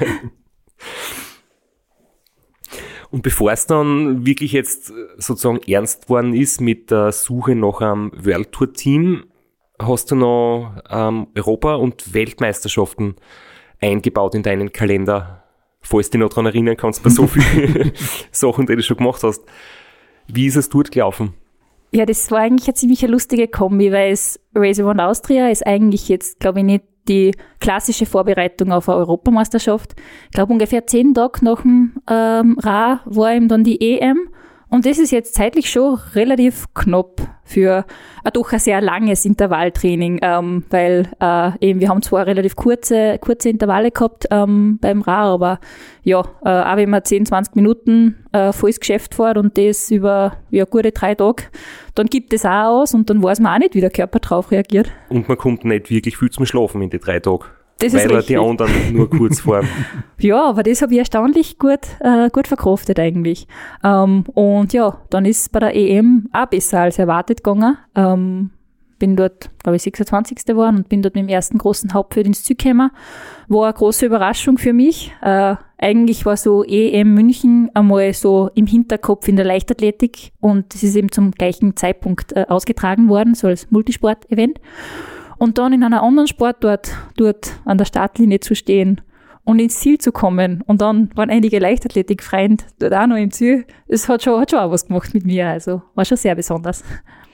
Und bevor es dann wirklich jetzt sozusagen ernst worden ist mit der Suche nach einem World Tour Team, hast du noch ähm, Europa- und Weltmeisterschaften eingebaut in deinen Kalender, falls du dich noch daran erinnern kannst, bei so vielen Sachen, die du schon gemacht hast. Wie ist es dort gelaufen? Ja, das war eigentlich eine ziemlich lustige Kombi, weil es Race Around Austria ist eigentlich jetzt, glaube ich, nicht die klassische Vorbereitung auf eine Europameisterschaft. Ich glaube, ungefähr zehn Tage nach dem ähm, Ra war eben dann die E M. Und das ist jetzt zeitlich schon relativ knapp für ein doch ein sehr langes Intervalltraining, ähm, weil äh, eben wir haben zwar relativ kurze kurze Intervalle gehabt ähm, beim Ra, aber ja, äh, auch wenn man zehn, zwanzig Minuten äh, volles Geschäft fährt und das über ja, gute drei Tage, dann gibt es auch aus und dann weiß man auch nicht, wie der Körper drauf reagiert. Und man kommt nicht wirklich viel zum Schlafen in die drei Tage. Das weil ist die anderen nur kurz fahren. Ja, aber das habe ich erstaunlich gut, äh, gut verkraftet eigentlich. Ähm, und ja, dann ist bei der E M auch besser als erwartet gegangen. Ähm, bin dort, glaube ich, sechsundzwanzigste geworden und bin dort mit dem ersten großen Hauptfeld ins Ziel gekommen. War eine große Überraschung für mich. Äh, eigentlich war so E M München einmal so im Hinterkopf in der Leichtathletik und das ist eben zum gleichen Zeitpunkt äh, ausgetragen worden, so als Multisport-Event. Und dann in einer anderen Sportart dort an der Startlinie zu stehen und ins Ziel zu kommen. Und dann waren einige Leichtathletik-Freunde dort auch noch im Ziel. Das hat schon, hat schon auch was gemacht mit mir. Also war schon sehr besonders.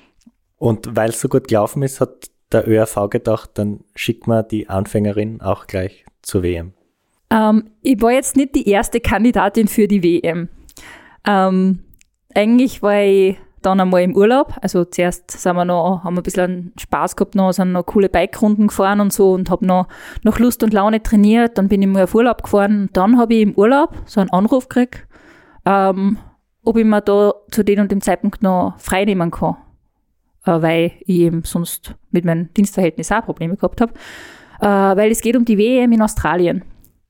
Und weil es so gut gelaufen ist, hat der Ö R V gedacht, dann schickt man die Anfängerin auch gleich zur W M. Ähm, ich war jetzt nicht die erste Kandidatin für die W M. Ähm, eigentlich war ich dann einmal im Urlaub. Also zuerst sind wir noch, haben wir ein bisschen Spaß gehabt, noch, sind noch coole Bike-Runden gefahren und so und habe noch nach Lust und Laune trainiert. Dann bin ich mal auf Urlaub gefahren. Und dann habe ich im Urlaub so einen Anruf gekriegt, ähm, ob ich mir da zu dem und dem Zeitpunkt noch frei nehmen kann. Äh, weil ich eben sonst mit meinem Dienstverhältnis auch Probleme gehabt habe. Äh, weil es geht um die W M in Australien.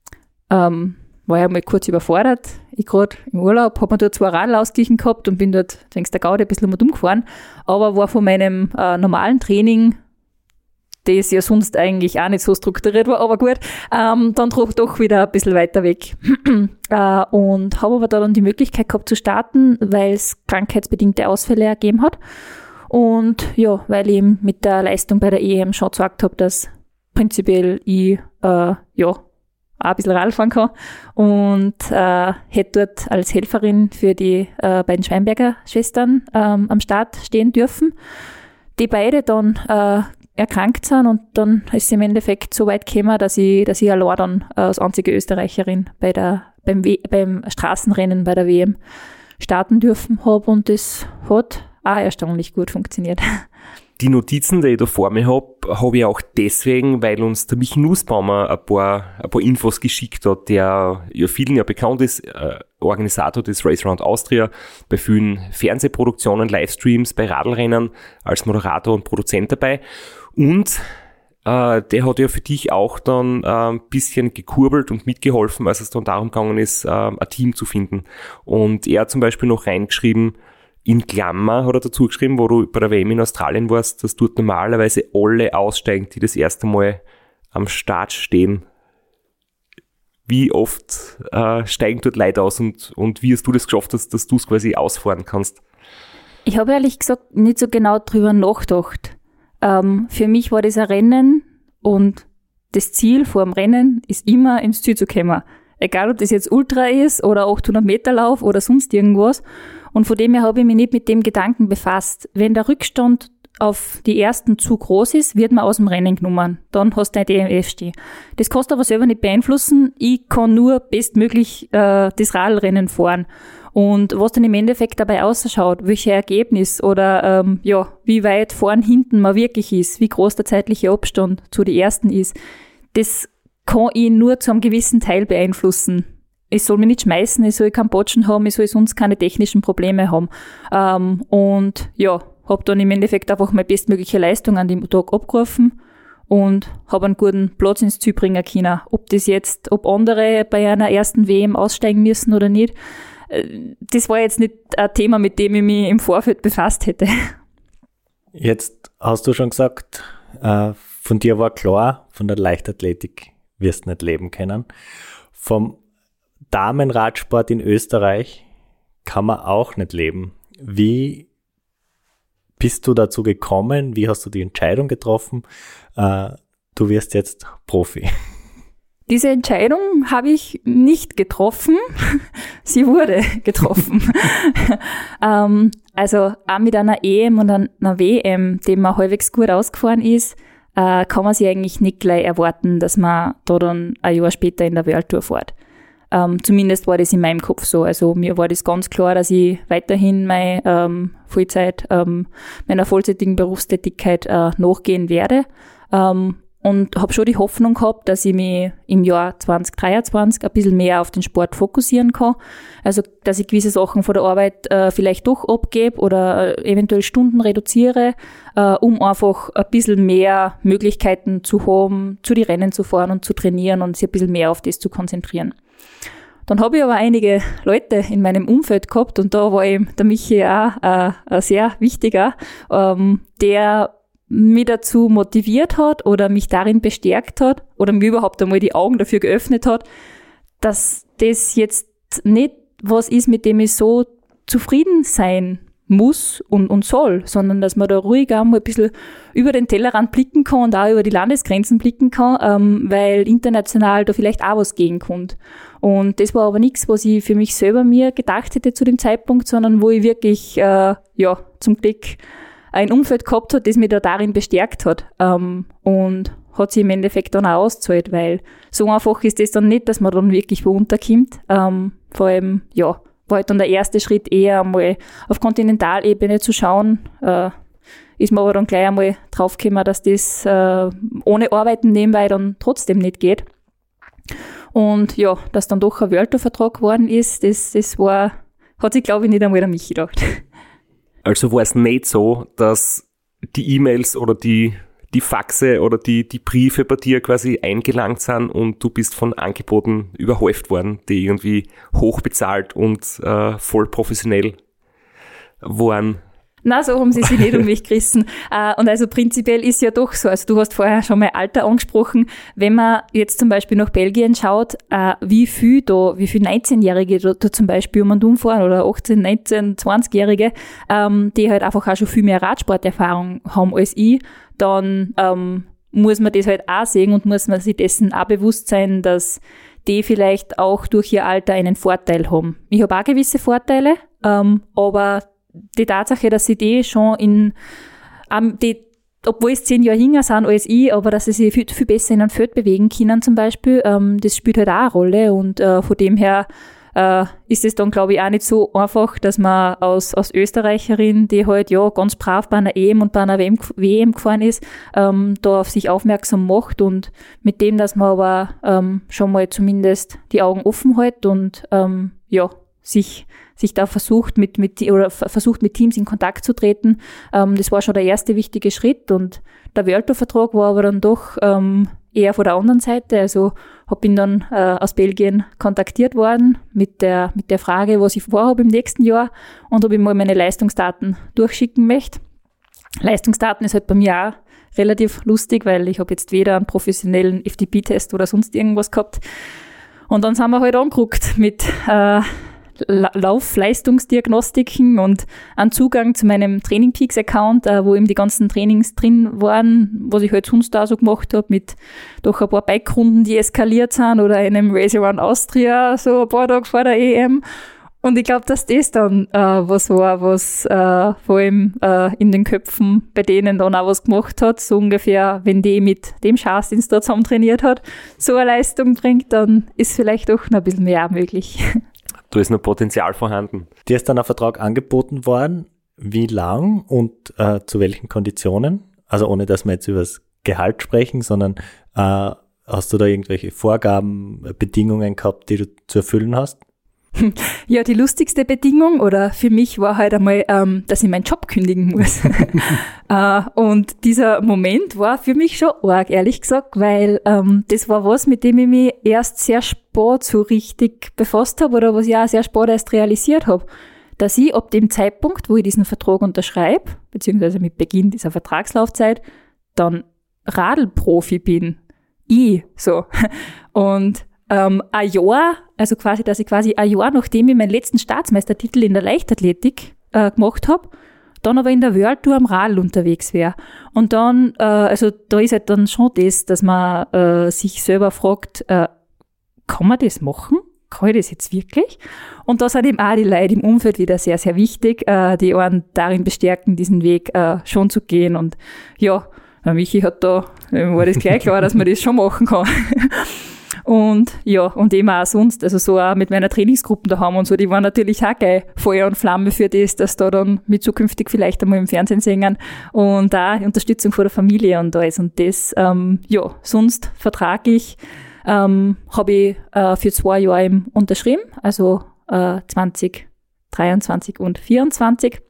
Ähm, war ich mal kurz überfordert. Ich gerade im Urlaub, habe mir dort zwei Radl ausgeglichen gehabt und bin dort, denkst der Gaudi, ein bisschen dumm gefahren, aber war von meinem äh, normalen Training, das ja sonst eigentlich auch nicht so strukturiert war, aber gut, ähm, dann doch, doch wieder ein bisschen weiter weg. äh, und habe aber da dann die Möglichkeit gehabt zu starten, weil es krankheitsbedingte Ausfälle ergeben hat. Und ja, weil ich eben mit der Leistung bei der E M schon gesagt habe, dass prinzipiell ich äh, ja auch ein bisschen Radl fahren kann und äh, hätte dort als Helferin für die äh, beiden Schweinberger Schwestern ähm, am Start stehen dürfen, die beide dann äh, erkrankt sind und dann ist es im Endeffekt so weit gekommen, dass ich, dass ich allein dann äh, als einzige Österreicherin bei der, beim, w- beim Straßenrennen bei der W M starten dürfen habe und das hat auch erstaunlich gut funktioniert. Die Notizen, die ich da vor mir habe, habe ich auch deswegen, weil uns der Michi Nussbaumer ein paar, ein paar Infos geschickt hat, der ja vielen ja bekannt ist, äh, Organisator des Race Around Austria, bei vielen Fernsehproduktionen, Livestreams, bei Radlrennen als Moderator und Produzent dabei. Und äh, der hat ja für dich auch dann äh, ein bisschen gekurbelt und mitgeholfen, als es dann darum gegangen ist, äh, ein Team zu finden. Und er hat zum Beispiel noch reingeschrieben, in Klammer hat er dazu geschrieben, wo du bei der W M in Australien warst, dass dort normalerweise alle aussteigen, die das erste Mal am Start stehen. Wie oft äh, steigen dort Leute aus und, und wie hast du das geschafft, dass, dass du es quasi ausfahren kannst? Ich habe ehrlich gesagt nicht so genau drüber nachgedacht. Ähm, für mich war das ein Rennen und das Ziel vor dem Rennen ist immer ins Ziel zu kommen. Egal, ob das jetzt Ultra ist oder achthundert Meter Lauf oder sonst irgendwas. Und von dem her habe ich mich nicht mit dem Gedanken befasst. Wenn der Rückstand auf die ersten zu groß ist, wird man aus dem Rennen genommen. Dann hast du ein D N F stehen. Das kannst du aber selber nicht beeinflussen. Ich kann nur bestmöglich äh, das Radlrennen fahren. Und was dann im Endeffekt dabei ausschaut, welche Ergebnis oder ähm, ja, wie weit vorn hinten man wirklich ist, wie groß der zeitliche Abstand zu den ersten ist, das kann ich nur zu einem gewissen Teil beeinflussen. Ich soll mich nicht schmeißen, ich soll keinen Botschen haben, ich soll sonst keine technischen Probleme haben. Ähm, und ja, habe dann im Endeffekt einfach meine bestmögliche Leistung an dem Tag abgerufen und habe einen guten Platz ins Ziel bringen können. Ob das jetzt, ob andere bei einer ersten W M aussteigen müssen oder nicht, das war jetzt nicht ein Thema, mit dem ich mich im Vorfeld befasst hätte. Jetzt hast du schon gesagt, äh, von dir war klar, von der Leichtathletik wirst du nicht leben können. Vom Damenradsport in Österreich kann man auch nicht leben. Wie bist du dazu gekommen? Wie hast du die Entscheidung getroffen? Äh, du wirst jetzt Profi. Diese Entscheidung habe ich nicht getroffen. Sie wurde getroffen. ähm, also auch mit einer E M und einer W M, die man halbwegs gut ausgefahren ist, äh, kann man sich eigentlich nicht gleich erwarten, dass man da dann ein Jahr später in der World Tour fährt. Ähm, zumindest war das in meinem Kopf so. Also mir war das ganz klar, dass ich weiterhin meine ähm, Vollzeit, ähm, meiner vollzeitigen Berufstätigkeit äh, nachgehen werde. Ähm, und habe schon die Hoffnung gehabt, dass ich mich im Jahr zwanzig dreiundzwanzig ein bisschen mehr auf den Sport fokussieren kann. Also, dass ich gewisse Sachen von der Arbeit äh, vielleicht doch abgebe oder äh, eventuell Stunden reduziere, äh, um einfach ein bisschen mehr Möglichkeiten zu haben, zu den Rennen zu fahren und zu trainieren und sich ein bisschen mehr auf das zu konzentrieren. Dann habe ich aber einige Leute in meinem Umfeld gehabt und da war eben der Michi auch äh, ein sehr wichtiger, ähm, der mich dazu motiviert hat oder mich darin bestärkt hat oder mir überhaupt einmal die Augen dafür geöffnet hat, dass das jetzt nicht was ist, mit dem ich so zufrieden sein muss und, und soll, sondern dass man da ruhig auch mal ein bisschen über den Tellerrand blicken kann und auch über die Landesgrenzen blicken kann, ähm, weil international da vielleicht auch was gehen kann. Und das war aber nichts, was ich für mich selber mir gedacht hätte zu dem Zeitpunkt, sondern wo ich wirklich, äh, ja, zum Glück ein Umfeld gehabt habe, das mich da darin bestärkt hat. Ähm, und hat sich im Endeffekt dann auch ausgezahlt, weil so einfach ist das dann nicht, dass man dann wirklich wo unterkommt. Ähm, vor allem, ja, war halt dann der erste Schritt eher einmal auf Kontinentalebene zu schauen. Äh, ist mir aber dann gleich einmal draufgekommen, dass das äh, ohne Arbeiten nebenbei dann trotzdem nicht geht. Und ja, dass dann doch ein World Tour-Vertrag geworden ist, das, das war, hat sich glaube ich nicht einmal an mich gedacht. Also war es nicht so, dass die E-Mails oder die, die Faxe oder die, die Briefe bei dir quasi eingelangt sind und du bist von Angeboten überhäuft worden, die irgendwie hochbezahlt und äh, voll professionell waren? Na, so haben sie sich nicht um mich gerissen. Uh, und also prinzipiell ist ja doch so, also du hast vorher schon mal Alter angesprochen, wenn man jetzt zum Beispiel nach Belgien schaut, uh, wie viel da, wie viel neunzehnjährige da, da zum Beispiel um und um fahren oder achtzehn, neunzehn, zwanzigjährige, um, die halt einfach auch schon viel mehr Radsporterfahrung haben als ich, dann um, muss man das halt auch sehen und muss man sich dessen auch bewusst sein, dass die vielleicht auch durch ihr Alter einen Vorteil haben. Ich habe auch gewisse Vorteile, um, aber die Tatsache, dass sie die schon in, um, die, obwohl es zehn Jahre jünger sind als ich, aber dass sie sich viel, viel besser in einem Feld bewegen können zum Beispiel, ähm, das spielt halt auch eine Rolle und äh, von dem her äh, ist es dann, glaube ich, auch nicht so einfach, dass man als, als Österreicherin, die halt ja ganz brav bei einer E M und bei einer W M gefahren ist, ähm, da auf sich aufmerksam macht und mit dem, dass man aber ähm, schon mal zumindest die Augen offen hält und ähm, ja, sich sich da versucht mit mit oder versucht mit Teams in Kontakt zu treten. Ähm, das war schon der erste wichtige Schritt und der World Tour Vertrag war aber dann doch ähm, eher von der anderen Seite. Also habe ihn dann äh, aus Belgien kontaktiert worden mit der mit der Frage, was ich vorhabe im nächsten Jahr und ob ich mal meine Leistungsdaten durchschicken möchte. Leistungsdaten ist halt bei mir auch relativ lustig, weil ich habe jetzt weder einen professionellen F T P-Test oder sonst irgendwas gehabt. Und dann sind wir halt angeguckt mit äh, Laufleistungsdiagnostiken und einen Zugang zu meinem Training Peaks Account, äh, wo eben die ganzen Trainings drin waren, was ich halt sonst da so gemacht habe, mit doch ein paar Bike-Runden, die eskaliert sind oder einem Race Around Austria, so ein paar Tage vor der E M. Und ich glaube, dass das dann äh, was war, was äh, vor allem äh, in den Köpfen bei denen dann auch was gemacht hat. So ungefähr, wenn die mit dem Schatz, den es da zusammen trainiert hat, so eine Leistung bringt, dann ist vielleicht doch noch ein bisschen mehr möglich. Da ist noch Potenzial vorhanden. Dir ist dann ein Vertrag angeboten worden. Wie lang und äh, zu welchen Konditionen? Also ohne, dass wir jetzt über das Gehalt sprechen, sondern äh, hast du da irgendwelche Vorgaben, Bedingungen gehabt, die du zu erfüllen hast? Ja, die lustigste Bedingung oder für mich war halt einmal, ähm, dass ich meinen Job kündigen muss. äh, und dieser Moment war für mich schon arg, ehrlich gesagt, weil ähm, das war was, mit dem ich mich erst sehr spät so richtig befasst habe oder was ich auch sehr spät erst realisiert habe, dass ich ab dem Zeitpunkt, wo ich diesen Vertrag unterschreibe, beziehungsweise mit Beginn dieser Vertragslaufzeit, dann Radlprofi bin. Ich, so. Und Ähm, ein Jahr, also quasi, dass ich quasi ein Jahr, nachdem ich meinen letzten Staatsmeistertitel in der Leichtathletik äh, gemacht habe, dann aber in der World Tour am Radl unterwegs wäre. Und dann, äh, also da ist halt dann schon das, dass man äh, sich selber fragt, äh, kann man das machen? Kann ich das jetzt wirklich? Und da sind eben auch die Leute im Umfeld wieder sehr, sehr wichtig, äh, die einen darin bestärken, diesen Weg äh, schon zu gehen. Und ja, Michi hat da, war das gleich klar, dass man das schon machen kann. Und ja, und eben auch sonst, also so auch mit meiner Trainingsgruppen daheim und so, die waren natürlich auch geil Feuer und Flamme für das, dass da dann mit zukünftig vielleicht einmal im Fernsehen singen und auch die Unterstützung von der Familie und alles. Und das, ähm, ja, sonst vertraglich ähm, habe ich äh, für zwei Jahre eben unterschrieben, also äh, zwanzig dreiundzwanzig und vierundzwanzig.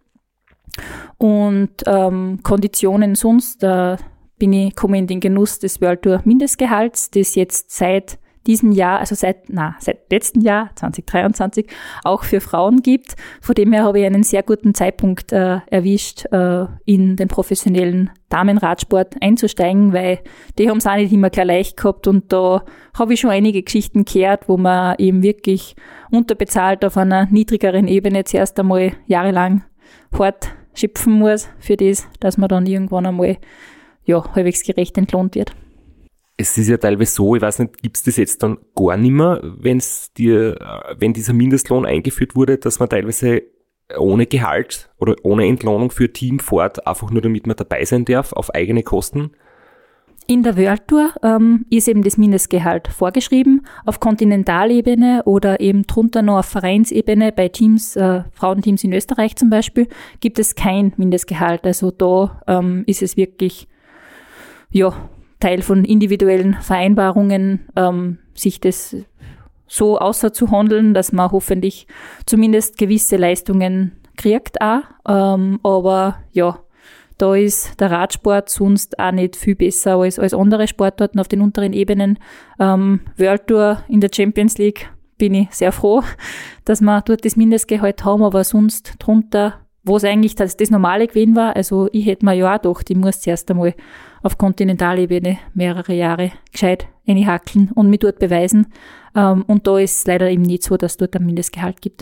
Und ähm, Konditionen sonst, äh, bin ich, komme in den Genuss des World Tour Mindestgehalts, das jetzt seit diesem Jahr, also seit, na, seit letztem Jahr, zwanzig dreiundzwanzig, auch für Frauen gibt. Von dem her habe ich einen sehr guten Zeitpunkt äh, erwischt, äh, in den professionellen Damenradsport einzusteigen, weil die haben es auch nicht immer gleich leicht gehabt und da habe ich schon einige Geschichten gehört, wo man eben wirklich unterbezahlt auf einer niedrigeren Ebene zuerst einmal jahrelang hart schöpfen muss für das, dass man dann irgendwann einmal ja, halbwegs gerecht entlohnt wird. Es ist ja teilweise so, ich weiß nicht, gibt es das jetzt dann gar nicht mehr, wenn's dir, wenn dieser Mindestlohn eingeführt wurde, dass man teilweise ohne Gehalt oder ohne Entlohnung für Team fährt, einfach nur damit man dabei sein darf, auf eigene Kosten? In der World Tour ähm, ist eben das Mindestgehalt vorgeschrieben. Auf Kontinentalebene oder eben drunter noch auf Vereinsebene bei Teams, äh, Frauenteams in Österreich zum Beispiel, gibt es kein Mindestgehalt. Also da ähm, ist es wirklich ja, Teil von individuellen Vereinbarungen, ähm, sich das so auszuhandeln, dass man hoffentlich zumindest gewisse Leistungen kriegt auch. Ähm, aber ja, da ist der Radsport sonst auch nicht viel besser als, als andere Sportarten auf den unteren Ebenen. Ähm, World Tour in der Champions League bin ich sehr froh, dass wir dort das Mindestgehalt haben, aber sonst drunter, wo es eigentlich das, das normale gewesen war, also ich hätte mir ja auch gedacht, ich muss zuerst einmal auf Kontinentalebene mehrere Jahre gescheit reinhackeln und mich dort beweisen. Ähm, und da ist es leider eben nicht so, dass es dort ein Mindestgehalt gibt.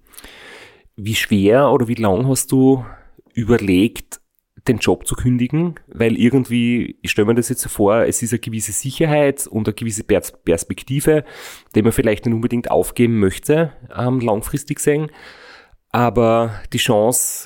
Wie schwer oder wie lang hast du überlegt, den Job zu kündigen? Weil irgendwie, ich stelle mir das jetzt so vor, es ist eine gewisse Sicherheit und eine gewisse Perspektive, die man vielleicht nicht unbedingt aufgeben möchte, ähm, langfristig sehen. Aber die Chance,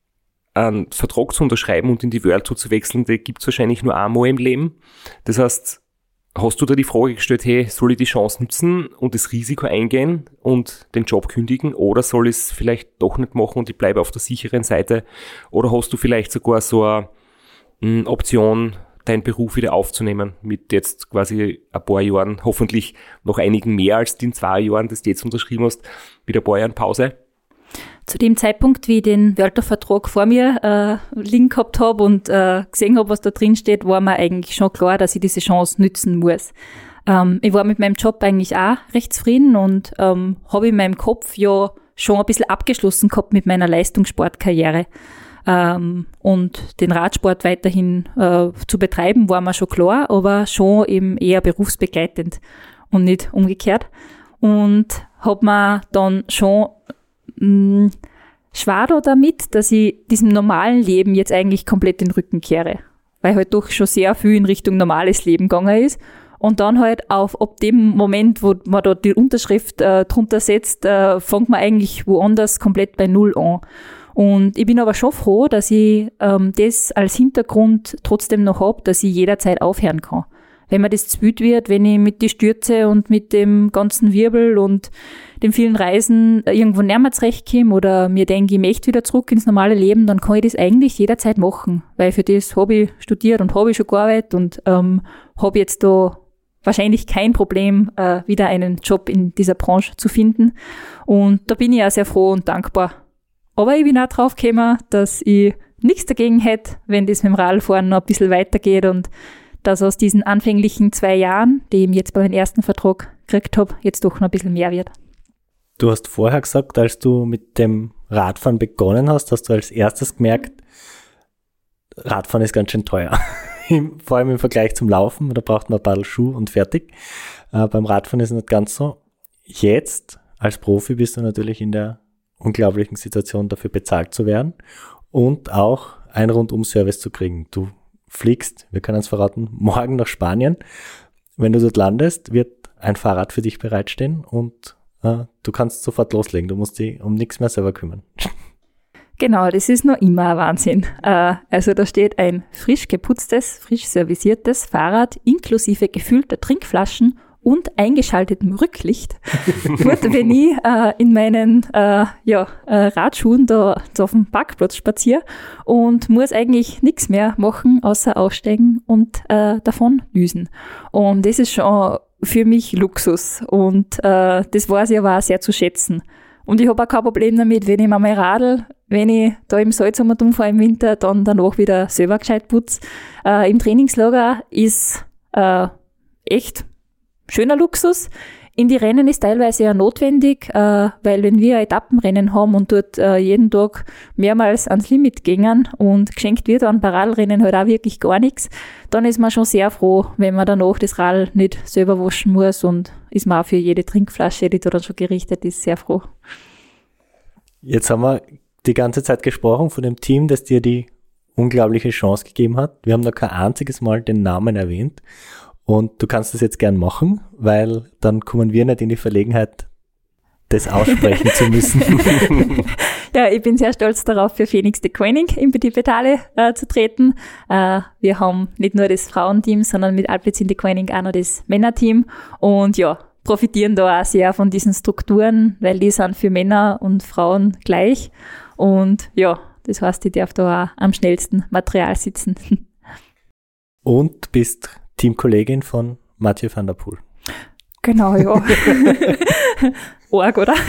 einen Vertrag zu unterschreiben und in die World Tour zu wechseln, die gibt es wahrscheinlich nur einmal im Leben. Das heißt, hast du da die Frage gestellt, hey, soll ich die Chance nutzen und das Risiko eingehen und den Job kündigen oder soll ich es vielleicht doch nicht machen und ich bleibe auf der sicheren Seite? Oder hast du vielleicht sogar so eine m, Option, deinen Beruf wieder aufzunehmen mit jetzt quasi ein paar Jahren, hoffentlich noch einigen mehr als den zwei Jahren, das du jetzt unterschrieben hast, mit ein paar Jahren Pause? Zu dem Zeitpunkt, wie ich den World Tour-Vertrag vor mir äh, liegen gehabt habe und äh, gesehen habe, was da drin steht, war mir eigentlich schon klar, dass ich diese Chance nützen muss. Ähm, ich war mit meinem Job eigentlich auch recht zufrieden und ähm, habe in meinem Kopf ja schon ein bisschen abgeschlossen gehabt mit meiner Leistungssportkarriere. Ähm, und den Radsport weiterhin äh, zu betreiben, war mir schon klar, aber schon eben eher berufsbegleitend und nicht umgekehrt. Und habe mir dann schon mh, schwer da damit, dass ich diesem normalen Leben jetzt eigentlich komplett den Rücken kehre, weil halt doch schon sehr viel in Richtung normales Leben gegangen ist. Und dann halt auf, ab dem Moment, wo man da die Unterschrift äh, drunter setzt, äh, fängt man eigentlich woanders komplett bei Null an. Und ich bin aber schon froh, dass ich ähm, das als Hintergrund trotzdem noch habe, dass ich jederzeit aufhören kann. Wenn mir das zu wild wird, wenn ich mit die Stürze und mit dem ganzen Wirbel und den vielen Reisen irgendwo näher mehr zurechtkomme oder mir denke, ich möchte wieder zurück ins normale Leben, dann kann ich das eigentlich jederzeit machen, weil für das habe ich studiert und habe ich schon gearbeitet und ähm, habe jetzt da wahrscheinlich kein Problem, äh, wieder einen Job in dieser Branche zu finden. Und da bin ich auch sehr froh und dankbar. Aber ich bin auch drauf gekommen, dass ich nichts dagegen hätte, wenn das mit dem Radfahren noch ein bisschen weitergeht und dass aus diesen anfänglichen zwei Jahren, die ich jetzt bei meinem ersten Vertrag gekriegt habe, jetzt doch noch ein bisschen mehr wird. Du hast vorher gesagt, als du mit dem Radfahren begonnen hast, hast du als erstes gemerkt, Radfahren ist ganz schön teuer. Vor allem im Vergleich zum Laufen, da braucht man ein paar Schuhe und fertig. Äh, beim Radfahren ist es nicht ganz so. Jetzt, als Profi, bist du natürlich in der unglaublichen Situation, dafür bezahlt zu werden und auch einen Rundum-Service zu kriegen. Du fliegst, wir können es verraten, morgen nach Spanien. Wenn du dort landest, wird ein Fahrrad für dich bereitstehen und äh, du kannst sofort loslegen. Du musst dich um nichts mehr selber kümmern. Genau, das ist noch immer ein Wahnsinn. Äh, also da steht ein frisch geputztes, frisch servisiertes Fahrrad inklusive gefüllter Trinkflaschen und eingeschaltetem Rücklicht. Gut, wenn ich äh, in meinen äh, ja, äh, Radschuhen da, da auf dem Parkplatz spaziere und muss eigentlich nichts mehr machen, außer aussteigen und äh, davon düsen. Und das ist schon für mich Luxus und äh, das weiß ich aber auch sehr zu schätzen. Und ich habe auch kein Problem damit, wenn ich mir mein Radl, wenn ich da im Salzummertum fahre im Winter, dann danach wieder selber gescheit putze. Äh, Im Trainingslager ist äh, echt schöner Luxus. In die Rennen ist teilweise ja notwendig, äh, weil wenn wir Etappenrennen haben und dort äh, jeden Tag mehrmals ans Limit gehen und geschenkt wird an Paradrennen halt auch wirklich gar nichts, dann ist man schon sehr froh, wenn man danach das Rad nicht selber waschen muss und ist man auch für jede Trinkflasche, die da dann schon gerichtet ist, sehr froh. Jetzt haben wir die ganze Zeit gesprochen von dem Team, das dir die unglaubliche Chance gegeben hat. Wir haben noch kein einziges Mal den Namen erwähnt. Und du kannst das jetzt gern machen, weil dann kommen wir nicht in die Verlegenheit, das aussprechen zu müssen. Ja, ich bin sehr stolz darauf, für Phoenix de Koning im Petit Petale äh, zu treten. Äh, wir haben nicht nur das Frauenteam, sondern mit Alpecin de Koning auch noch das Männerteam. Und ja, profitieren da auch sehr von diesen Strukturen, weil die sind für Männer und Frauen gleich. Und ja, das heißt, ich darf da auch am schnellsten Material sitzen. Und bist Teamkollegin von Mathieu van der Poel. Genau, ja. Arg, oder?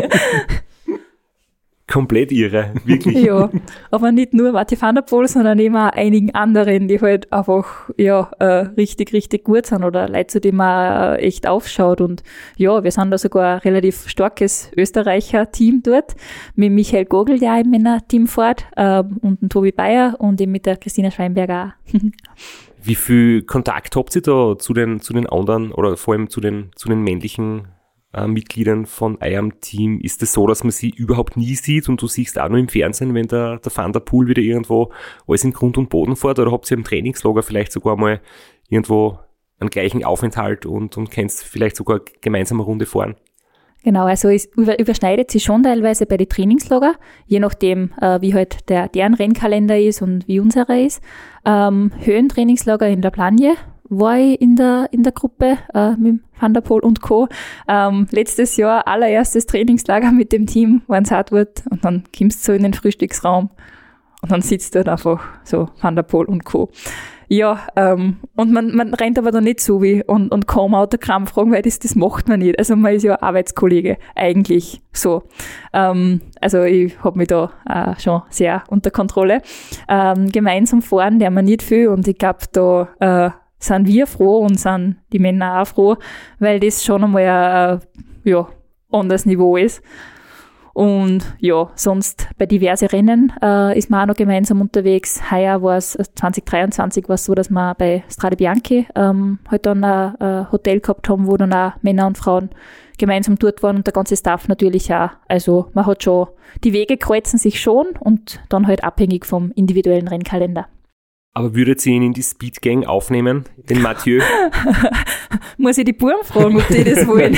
Komplett irre, wirklich. Ja, aber nicht nur Mathieu van der Poel, sondern eben auch einigen anderen, die halt einfach ja äh, richtig, richtig gut sind oder Leute, zu denen man äh, echt aufschaut. Und ja, wir sind da sogar ein relativ starkes Österreicher-Team dort, mit Michael Gogel, der im Männer-Team fährt, äh, und dem Tobi Bayer und eben mit der Christina Schweinberger auch. Wie viel Kontakt habt ihr da zu den, zu den anderen oder vor allem zu den, zu den männlichen äh, Mitgliedern von eurem Team? Ist es so, dass man sie überhaupt nie sieht und du siehst auch nur im Fernsehen, wenn der, der Van der Poel wieder irgendwo alles in Grund und Boden fährt, oder habt ihr im Trainingslager vielleicht sogar mal irgendwo einen gleichen Aufenthalt und, und kennst vielleicht sogar gemeinsam eine Runde fahren? Genau, also es über, überschneidet sich schon teilweise bei den Trainingslager, je nachdem, äh, wie halt der, deren Rennkalender ist und wie unserer ist. Ähm, Höhentrainingslager in La Plagne war ich in der, in der Gruppe äh, mit Van der Poel und Co. Ähm, letztes Jahr allererstes Trainingslager mit dem Team, wenn es hart wird, und dann kommst du so in den Frühstücksraum und dann sitzt dort einfach so Van der Poel und Co. Ja, ähm, und man, man rennt aber da nicht so wie und, und kaum Autogramm fragen, weil das, das macht man nicht. Also man ist ja Arbeitskollege, eigentlich so. Ähm, also ich habe mich da äh, schon sehr unter Kontrolle. Ähm, gemeinsam fahren, der man nicht viel, und ich glaube, da äh, sind wir froh und sind die Männer auch froh, weil das schon einmal ein äh, ja, anderes Niveau ist. Und ja, sonst bei diverse Rennen äh, ist man auch noch gemeinsam unterwegs. Heuer war es, zwanzig dreiundzwanzig war es so, dass wir bei Strade Bianche ähm, halt dann ein, ein Hotel gehabt haben, wo dann auch Männer und Frauen gemeinsam dort waren und der ganze Staff natürlich auch. Also man hat schon, die Wege kreuzen sich schon und dann halt abhängig vom individuellen Rennkalender. Aber würdet ihr ihn in die Speedgang aufnehmen, den Mathieu? Muss ich die Buben fragen, ob die das wollen.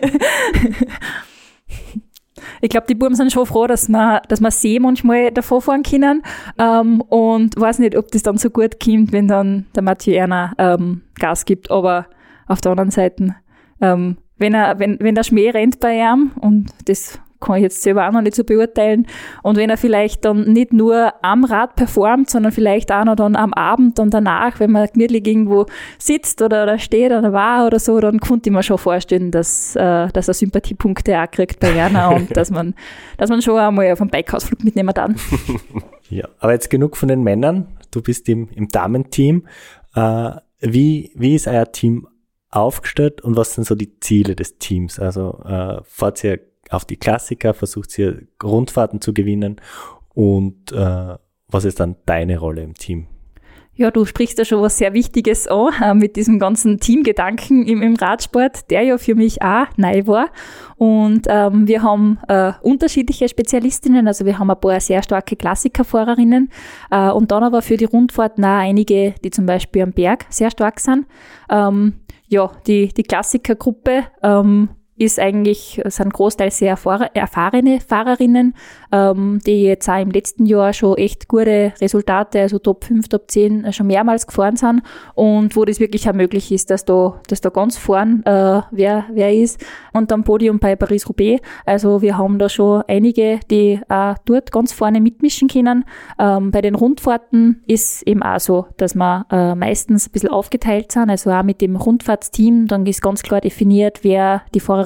Ich glaube, die Buben sind schon froh, dass wir, dass wir See manchmal davor fahren können, ähm, und weiß nicht, ob das dann so gut kommt, wenn dann der Mathieu einer ähm, Gas gibt. Aber auf der anderen Seite, ähm, wenn er, wenn, wenn der Schmäh rennt bei ihm, und das kann ich jetzt selber auch noch nicht so beurteilen, und wenn er vielleicht dann nicht nur am Rad performt, sondern vielleicht auch noch dann am Abend und danach, wenn man gemütlich irgendwo sitzt oder, oder steht oder war oder so, dann konnte ich mir schon vorstellen, dass, äh, dass er Sympathiepunkte auch kriegt bei Werner und dass man, dass man schon einmal auf einen Bikeausflug mitnehmen kann. Ja, aber jetzt genug von den Männern. Du bist im, im Damenteam. Äh, wie, wie ist euer Team aufgestellt und was sind so die Ziele des Teams? Also äh, fahrt ihr auf die Klassiker, versucht ihr Rundfahrten zu gewinnen, und äh, was ist dann deine Rolle im Team? Ja, du sprichst ja schon was sehr Wichtiges an, äh, mit diesem ganzen Teamgedanken im, im Radsport, der ja für mich auch neu war. Und ähm, wir haben äh, unterschiedliche Spezialistinnen, also wir haben ein paar sehr starke Klassikerfahrerinnen äh, und dann aber für die Rundfahrten auch einige, die zum Beispiel am Berg sehr stark sind. Ähm, ja, die, die Klassikergruppe ähm, ist eigentlich, sind großteils sehr erfahrene Fahrerinnen, ähm, die jetzt auch im letzten Jahr schon echt gute Resultate, also Top fünf, Top zehn, schon mehrmals gefahren sind, und wo das wirklich auch möglich ist, dass da, dass da ganz vorn äh, wer, wer ist, und dann Podium bei Paris-Roubaix. Also wir haben da schon einige, die auch dort ganz vorne mitmischen können. Ähm, bei den Rundfahrten ist eben auch so, dass wir äh, meistens ein bisschen aufgeteilt sind, also auch mit dem Rundfahrtsteam, dann ist ganz klar definiert, wer die Fahrerin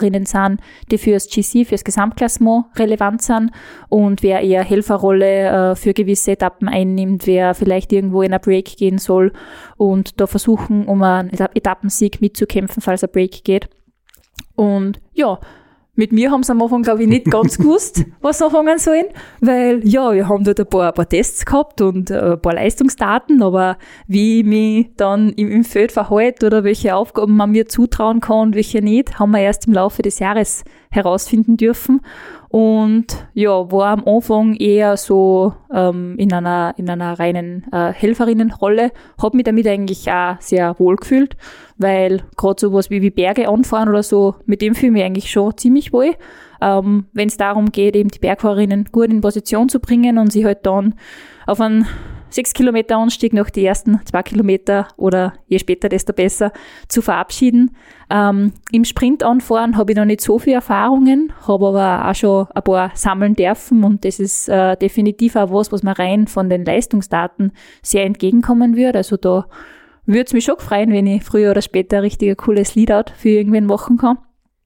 Bergfahrerinnen sind, die fürs G C, fürs Gesamtklassement relevant sind und wer eher Helferrolle äh, für gewisse Etappen einnimmt, wer vielleicht irgendwo in ein Break gehen soll und da versuchen, um einen Etappensieg mitzukämpfen, falls ein Break geht. Und ja, mit mir haben sie am Anfang, glaube ich, nicht ganz gewusst, was sie anfangen sollen, weil, ja, wir haben dort ein paar, ein paar Tests gehabt und ein paar Leistungsdaten, aber wie ich mich dann im, im Feld verhalte oder welche Aufgaben man mir zutrauen kann und welche nicht, haben wir erst im Laufe des Jahres herausfinden dürfen. Und ja, war am Anfang eher so ähm, in einer in einer reinen äh, Helferinnenrolle, habe mich damit eigentlich auch sehr wohl gefühlt, weil gerade sowas wie, wie Berge anfahren oder so, mit dem fühle ich mich eigentlich schon ziemlich wohl. Ähm, wenn es darum geht, eben die Bergfahrerinnen gut in Position zu bringen und sie halt dann auf einen sechs Kilometer Anstieg nach die ersten zwei Kilometer oder je später, desto besser zu verabschieden. Ähm, Im Sprint anfahren habe ich noch nicht so viele Erfahrungen, habe aber auch schon ein paar sammeln dürfen und das ist äh, definitiv auch was, was mir rein von den Leistungsdaten sehr entgegenkommen wird. Also da würde es mich schon freuen, wenn ich früher oder später ein richtig cooles Leadout für irgendwen machen kann.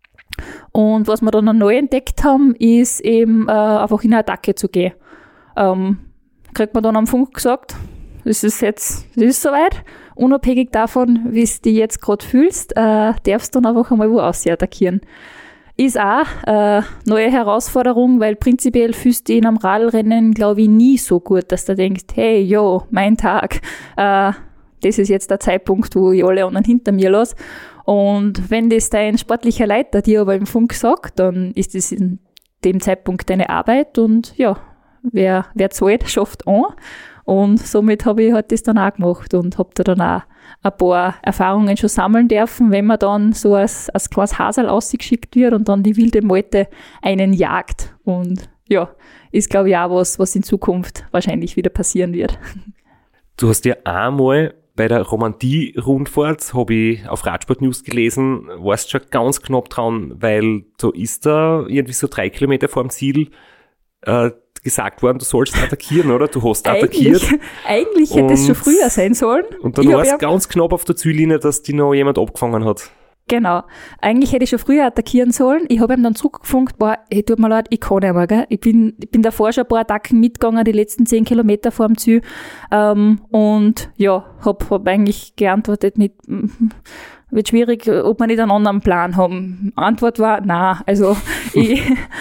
Und was wir dann noch neu entdeckt haben, ist eben äh, einfach in eine Attacke zu gehen. Ähm, kriegt man dann am Funk gesagt, es ist jetzt, es ist soweit, unabhängig davon, wie es dich jetzt gerade fühlst, äh, darfst du dann einfach einmal wo aussehen attackieren. Ist auch eine äh, neue Herausforderung, weil prinzipiell fühlst du dich in einem Radlrennen, glaube ich, nie so gut, dass du denkst, hey, jo, mein Tag, äh, das ist jetzt der Zeitpunkt, wo ich alle anderen hinter mir lasse. Und wenn das dein sportlicher Leiter dir aber im Funk sagt, dann ist das in dem Zeitpunkt deine Arbeit und ja, wer, wer zahlt, schafft an. Und somit habe ich halt das dann auch gemacht und habe da dann auch ein paar Erfahrungen schon sammeln dürfen, wenn man dann so als, als kleines Hasel ausgeschickt wird und dann die wilde Meute einen jagt. Und ja, ist glaube ich auch was, was in Zukunft wahrscheinlich wieder passieren wird. Du hast ja einmal bei der Romandie-Rundfahrt, habe ich auf Radsport News gelesen, warst schon ganz knapp dran, weil da ist da irgendwie so drei Kilometer vor dem Ziel äh, gesagt worden, du sollst attackieren, oder? Du hast attackiert. Eigentlich, eigentlich hätte es schon früher sein sollen. Und dann war es ja ganz knapp auf der Ziellinie, dass die noch jemand abgefangen hat. Genau. Eigentlich hätte ich schon früher attackieren sollen. Ich habe ihm dann zurückgefunkt, boah, hey, tut mir leid, ich kann nicht mehr, gell. Ich bin, ich bin davor schon ein paar Attacken mitgegangen, die letzten zehn Kilometer vor dem Ziel. Ähm, und ja, hab, hab eigentlich geantwortet mit, wird schwierig, ob wir nicht einen anderen Plan haben. Antwort war, na, also ich,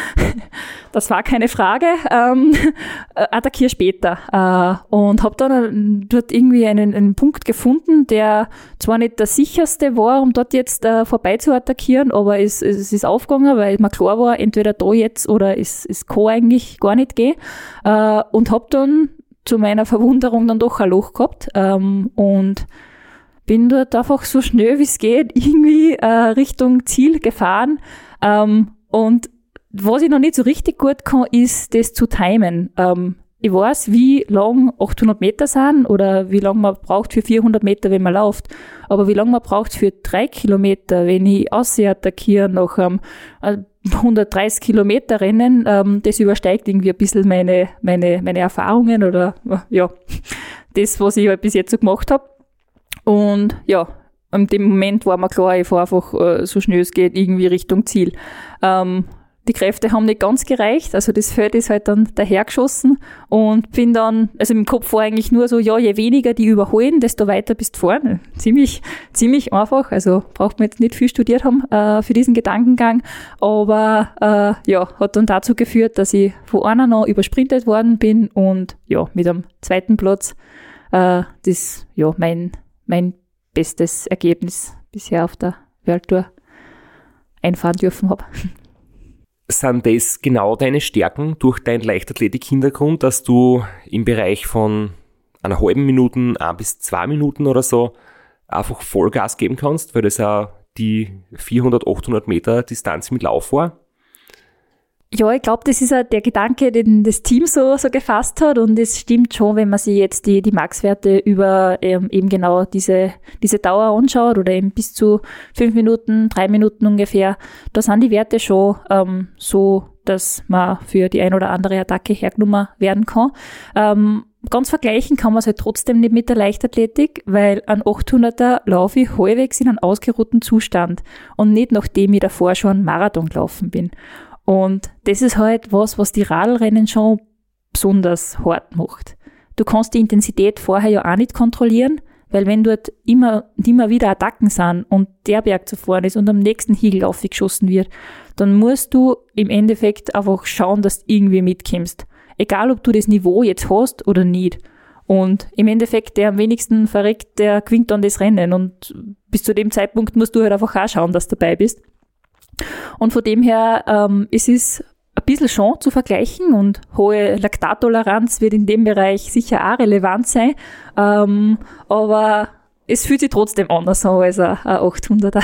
das war keine Frage, ähm, attackiere später. Äh, und habe dann dort irgendwie einen, einen Punkt gefunden, der zwar nicht der sicherste war, um dort jetzt äh, vorbei zu attackieren, aber es, es ist aufgegangen, weil mir klar war, entweder da jetzt oder es, es kann eigentlich gar nicht gehen. Äh, und habe dann zu meiner Verwunderung dann doch ein Loch gehabt ähm, und bin dort einfach so schnell wie es geht irgendwie äh, Richtung Ziel gefahren. Ähm, und was ich noch nicht so richtig gut kann, ist das zu timen. Ähm, ich weiß, wie lang achthundert Meter sind oder wie lange man braucht für vierhundert Meter, wenn man läuft. Aber wie lange man braucht für drei Kilometer, wenn ich aussehe attackiere nach einem ähm, hundertdreißig Kilometer Rennen, ähm, das übersteigt irgendwie ein bisschen meine, meine, meine Erfahrungen oder ja, das, was ich halt bis jetzt so gemacht habe. Und ja, in dem Moment war mir klar, ich fahre einfach äh, so schnell es geht irgendwie Richtung Ziel. Ähm, die Kräfte haben nicht ganz gereicht, also das Feld ist halt dann dahergeschossen und bin dann, also im Kopf war eigentlich nur so, ja, je weniger die überholen, desto weiter bist du vorne. Ziemlich, ziemlich einfach, also braucht man jetzt nicht viel studiert haben äh, für diesen Gedankengang, aber äh, ja, hat dann dazu geführt, dass ich von einer noch übersprintet worden bin und ja, mit einem zweiten Platz äh, das, ja, mein mein bestes Ergebnis bisher auf der World Tour einfahren dürfen habe. Sind das genau deine Stärken durch deinen Leichtathletik-Hintergrund, dass du im Bereich von einer halben Minute, ein bis zwei Minuten oder so einfach Vollgas geben kannst, weil das ja die vierhundert, achthundert Meter Distanz mit Lauf war? Ja, ich glaube, das ist auch der Gedanke, den das Team so, so gefasst hat und es stimmt schon, wenn man sich jetzt die, die Max-Werte über ähm, eben genau diese, diese Dauer anschaut oder eben bis zu fünf Minuten, drei Minuten ungefähr, da sind die Werte schon ähm, so, dass man für die ein oder andere Attacke hergenommen werden kann. Ähm, ganz vergleichen kann man es halt trotzdem nicht mit der Leichtathletik, weil ein achthunderter laufe ich halbwegs in einem ausgeruhten Zustand und nicht nachdem ich davor schon einen Marathon gelaufen bin. Und das ist halt was, was die Radlrennen schon besonders hart macht. Du kannst die Intensität vorher ja auch nicht kontrollieren, weil wenn dort immer, immer wieder Attacken sind und der Berg zu fahren ist und am nächsten Hügel aufgeschossen wird, dann musst du im Endeffekt einfach schauen, dass du irgendwie mitkommst. Egal, ob du das Niveau jetzt hast oder nicht. Und im Endeffekt, der am wenigsten verreckt, der gewinnt dann das Rennen. Und bis zu dem Zeitpunkt musst du halt einfach auch schauen, dass du dabei bist. Und von dem her, ähm, es ist ein bisschen schon zu vergleichen und hohe Laktattoleranz wird in dem Bereich sicher auch relevant sein. Ähm, aber es fühlt sich trotzdem anders an als ein achthunderter.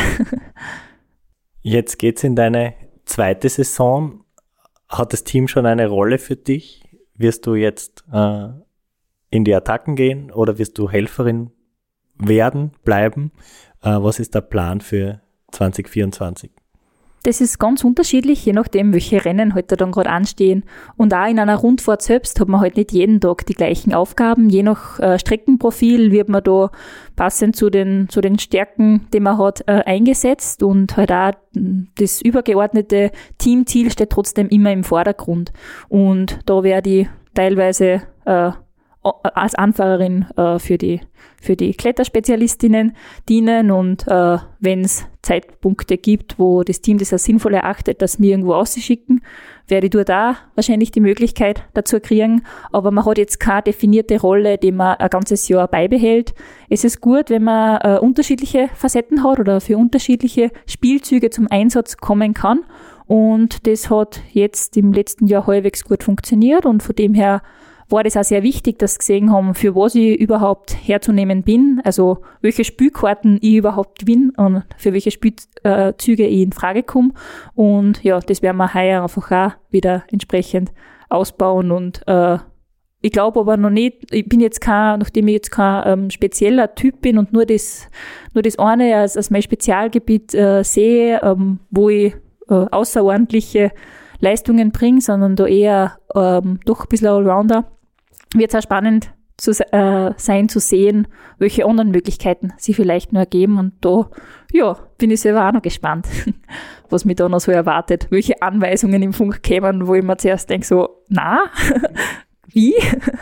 Jetzt geht's in deine zweite Saison. Hat das Team schon eine Rolle für dich? Wirst du jetzt äh, in die Attacken gehen oder wirst du Helferin werden, bleiben? Äh, was ist der Plan für zwanzig vierundzwanzig? Das ist ganz unterschiedlich, je nachdem, welche Rennen halt da dann gerade anstehen. Und auch in einer Rundfahrt selbst hat man halt nicht jeden Tag die gleichen Aufgaben. Je nach äh, Streckenprofil wird man da passend zu den, zu den Stärken, die man hat, äh, eingesetzt. Und halt auch das übergeordnete Teamziel steht trotzdem immer im Vordergrund. Und da werde ich teilweise äh, als Anfahrerin äh, für die für die Kletterspezialistinnen dienen und äh, wenn es Zeitpunkte gibt, wo das Team das als sinnvoll erachtet, dass wir irgendwo ausschicken, werde ich dort auch wahrscheinlich die Möglichkeit dazu kriegen, aber man hat jetzt keine definierte Rolle, die man ein ganzes Jahr beibehält. Es ist gut, wenn man äh, unterschiedliche Facetten hat oder für unterschiedliche Spielzüge zum Einsatz kommen kann und das hat jetzt im letzten Jahr halbwegs gut funktioniert und von dem her war das auch sehr wichtig, dass sie gesehen haben, für was ich überhaupt herzunehmen bin, also welche Spielkarten ich überhaupt gewinne und für welche Spielzüge ich in Frage komme. Und ja, das werden wir heuer einfach auch wieder entsprechend ausbauen. Und äh, ich glaube aber noch nicht, ich bin jetzt kein, nachdem ich jetzt kein ähm, spezieller Typ bin und nur das, nur das eine als, als mein Spezialgebiet äh, sehe, ähm, wo ich äh, außerordentliche Leistungen bringe, sondern da eher ähm, doch ein bisschen Allrounder, wird es auch spannend zu, äh, sein zu sehen, welche anderen Möglichkeiten sich vielleicht noch ergeben. Und da ja, bin ich selber auch noch gespannt, was mich da noch so erwartet, welche Anweisungen im Funk kämen, wo ich mir zuerst denke, so, na, wie?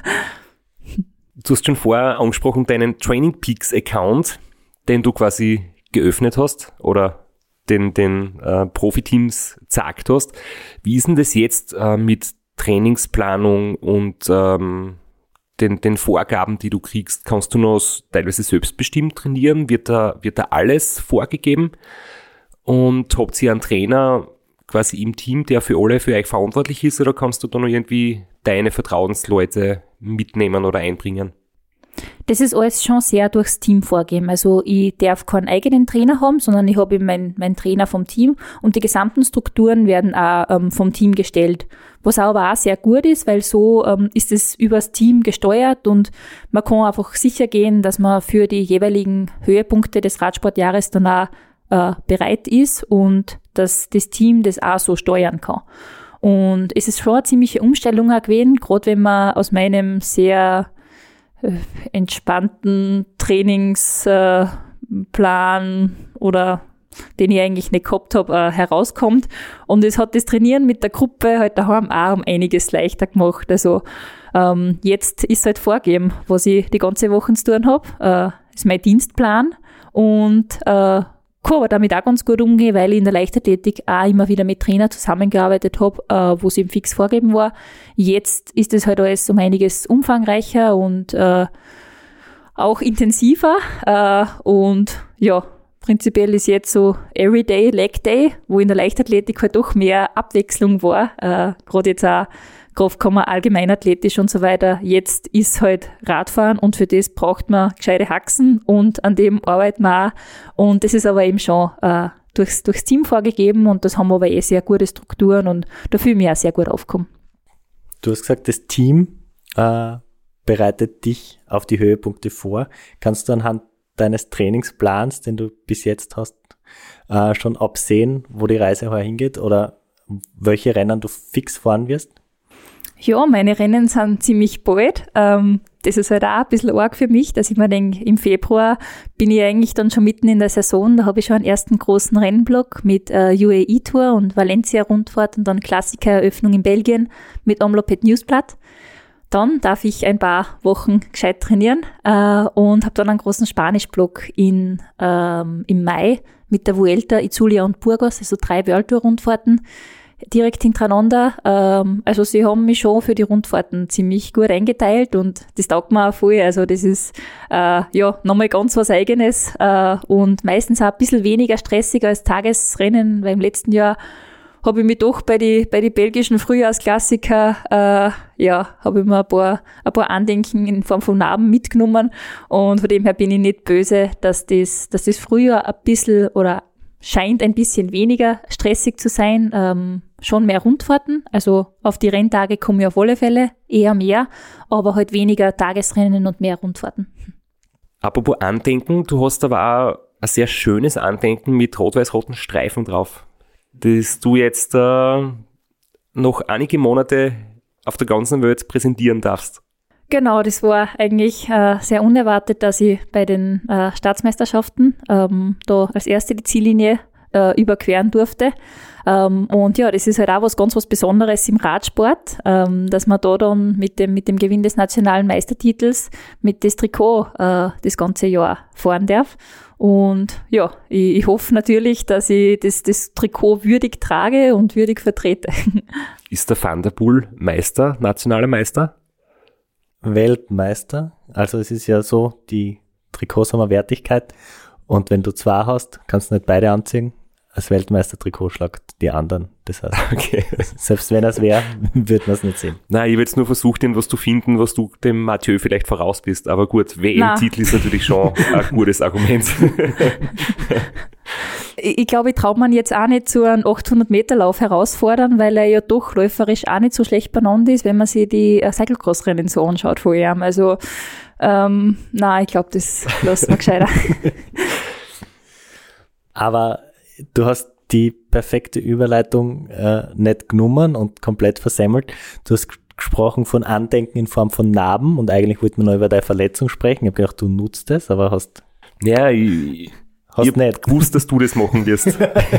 Du hast schon vorher angesprochen, deinen Training Peaks Account, den du quasi geöffnet hast oder den, den äh, Profiteams gesagt hast. Wie ist denn das jetzt äh, mit Trainingsplanung und ähm, den, den Vorgaben, die du kriegst? Kannst du noch teilweise selbstbestimmt trainieren? Wird da, wird da alles vorgegeben? Und habt ihr einen Trainer quasi im Team, der für alle für euch verantwortlich ist, oder kannst du da noch irgendwie deine Vertrauensleute mitnehmen oder einbringen? Das ist alles schon sehr durchs Team vorgegeben. Also ich darf keinen eigenen Trainer haben, sondern ich habe eben meinen mein Trainer vom Team und die gesamten Strukturen werden auch ähm, vom Team gestellt. Was aber auch sehr gut ist, weil so ähm, ist es übers Team gesteuert und man kann einfach sicher gehen, dass man für die jeweiligen Höhepunkte des Radsportjahres dann auch äh, bereit ist und dass das Team das auch so steuern kann. Und es ist schon eine ziemliche Umstellung auch gewesen, gerade wenn man aus meinem sehr entspannten Trainingsplan äh, oder den ich eigentlich nicht gehabt habe, äh, herauskommt. Und es hat das Trainieren mit der Gruppe halt daheim auch um einiges leichter gemacht. Also ähm, jetzt ist halt vorgegeben, was ich die ganze Woche zu tun habe. Äh, ist mein Dienstplan und äh, kann aber damit auch ganz gut umgehen, weil ich in der Leichtathletik auch immer wieder mit Trainer zusammengearbeitet habe, äh, wo es eben fix vorgegeben war. Jetzt ist es halt alles um einiges umfangreicher und äh, auch intensiver. Äh, und ja, prinzipiell ist jetzt so Everyday Leg Day, wo in der Leichtathletik halt doch mehr Abwechslung war. Äh, Gerade jetzt auch Kraftkammer, allgemeinathletisch und so weiter. Jetzt ist halt Radfahren und für das braucht man gescheite Haxen und an dem arbeiten wir auch. Und das ist aber eben schon äh, durchs, durchs Team vorgegeben und das haben wir aber eh sehr gute Strukturen und da fühle ich mich auch sehr gut aufgekommen. Du hast gesagt, das Team äh, bereitet dich auf die Höhepunkte vor. Kannst du anhand deines Trainingsplans, den du bis jetzt hast, äh, schon absehen, wo die Reise heuer hingeht oder welche Rennen du fix fahren wirst? Ja, meine Rennen sind ziemlich bald. Ähm, das ist halt auch ein bisschen arg für mich, dass ich mir denke, im Februar bin ich eigentlich dann schon mitten in der Saison, da habe ich schon einen ersten großen Rennblock mit äh, U A E-Tour und Valencia-Rundfahrt und dann Klassiker-Eröffnung in Belgien mit Omlopet Newsblatt. Dann darf ich ein paar Wochen gescheit trainieren äh, und habe dann einen großen Spanisch-Block in, ähm, im Mai mit der Vuelta, Itzulia und Burgos, also drei World Tour Rundfahrten direkt hintereinander. Ähm, also sie haben mich schon für die Rundfahrten ziemlich gut eingeteilt und das taugt mir auch voll. Also das ist äh, ja nochmal ganz was Eigenes äh, und meistens auch ein bisschen weniger stressig als Tagesrennen, weil im letzten Jahr habe ich mich doch bei die bei die belgischen Frühjahrsklassiker, äh, ja, habe ich mir ein paar, ein paar Andenken in Form von Narben mitgenommen und von dem her bin ich nicht böse, dass das, dass das Frühjahr ein bisschen oder scheint ein bisschen weniger stressig zu sein, ähm, schon mehr Rundfahrten, also auf die Renntage kommen ja auf alle Fälle eher mehr, aber halt weniger Tagesrennen und mehr Rundfahrten. Apropos Andenken, du hast aber auch ein sehr schönes Andenken mit rot-weiß-roten Streifen drauf, das du jetzt äh, noch einige Monate auf der ganzen Welt präsentieren darfst. Genau, das war eigentlich äh, sehr unerwartet, dass ich bei den äh, Staatsmeisterschaften ähm, da als erste die Ziellinie äh, überqueren durfte. Ähm, und ja, das ist halt auch was ganz was Besonderes im Radsport, ähm, dass man da dann mit dem, mit dem Gewinn des nationalen Meistertitels mit das Trikot äh, das ganze Jahr fahren darf. Und ja, ich, ich hoffe natürlich, dass ich das, das Trikot würdig trage und würdig vertrete. Ist der Van der Poel Meister, nationaler Meister? Weltmeister. Also es ist ja so, die Trikots haben eine Wertigkeit und wenn du zwei hast, kannst du nicht beide anziehen. Als Weltmeister-Trikot schlagt die anderen. Das heißt, okay. Selbst wenn es wäre, würde man es nicht sehen. Nein, ich habe jetzt nur versucht, irgendwas zu finden, was du dem Mathieu vielleicht voraus bist. Aber gut, W M-Titel ist natürlich schon ein gutes Argument. Ich, ich glaube, ich traue man jetzt auch nicht zu einem achthundert-Meter-Lauf herausfordern, weil er ja doch läuferisch auch nicht so schlecht beieinander ist, wenn man sich die uh, Cyclocross-Rennen so anschaut von ihm. Also, ähm, nein, ich glaube, das lassen wir gescheiter. Aber du hast die perfekte Überleitung äh, nicht genommen und komplett versemmelt. Du hast gesprochen von Andenken in Form von Narben und eigentlich wollten wir noch über deine Verletzung sprechen. Ich habe gedacht, du nutzt das, aber hast... Ja, ich, hast ich habe gewusst, dass du das machen wirst.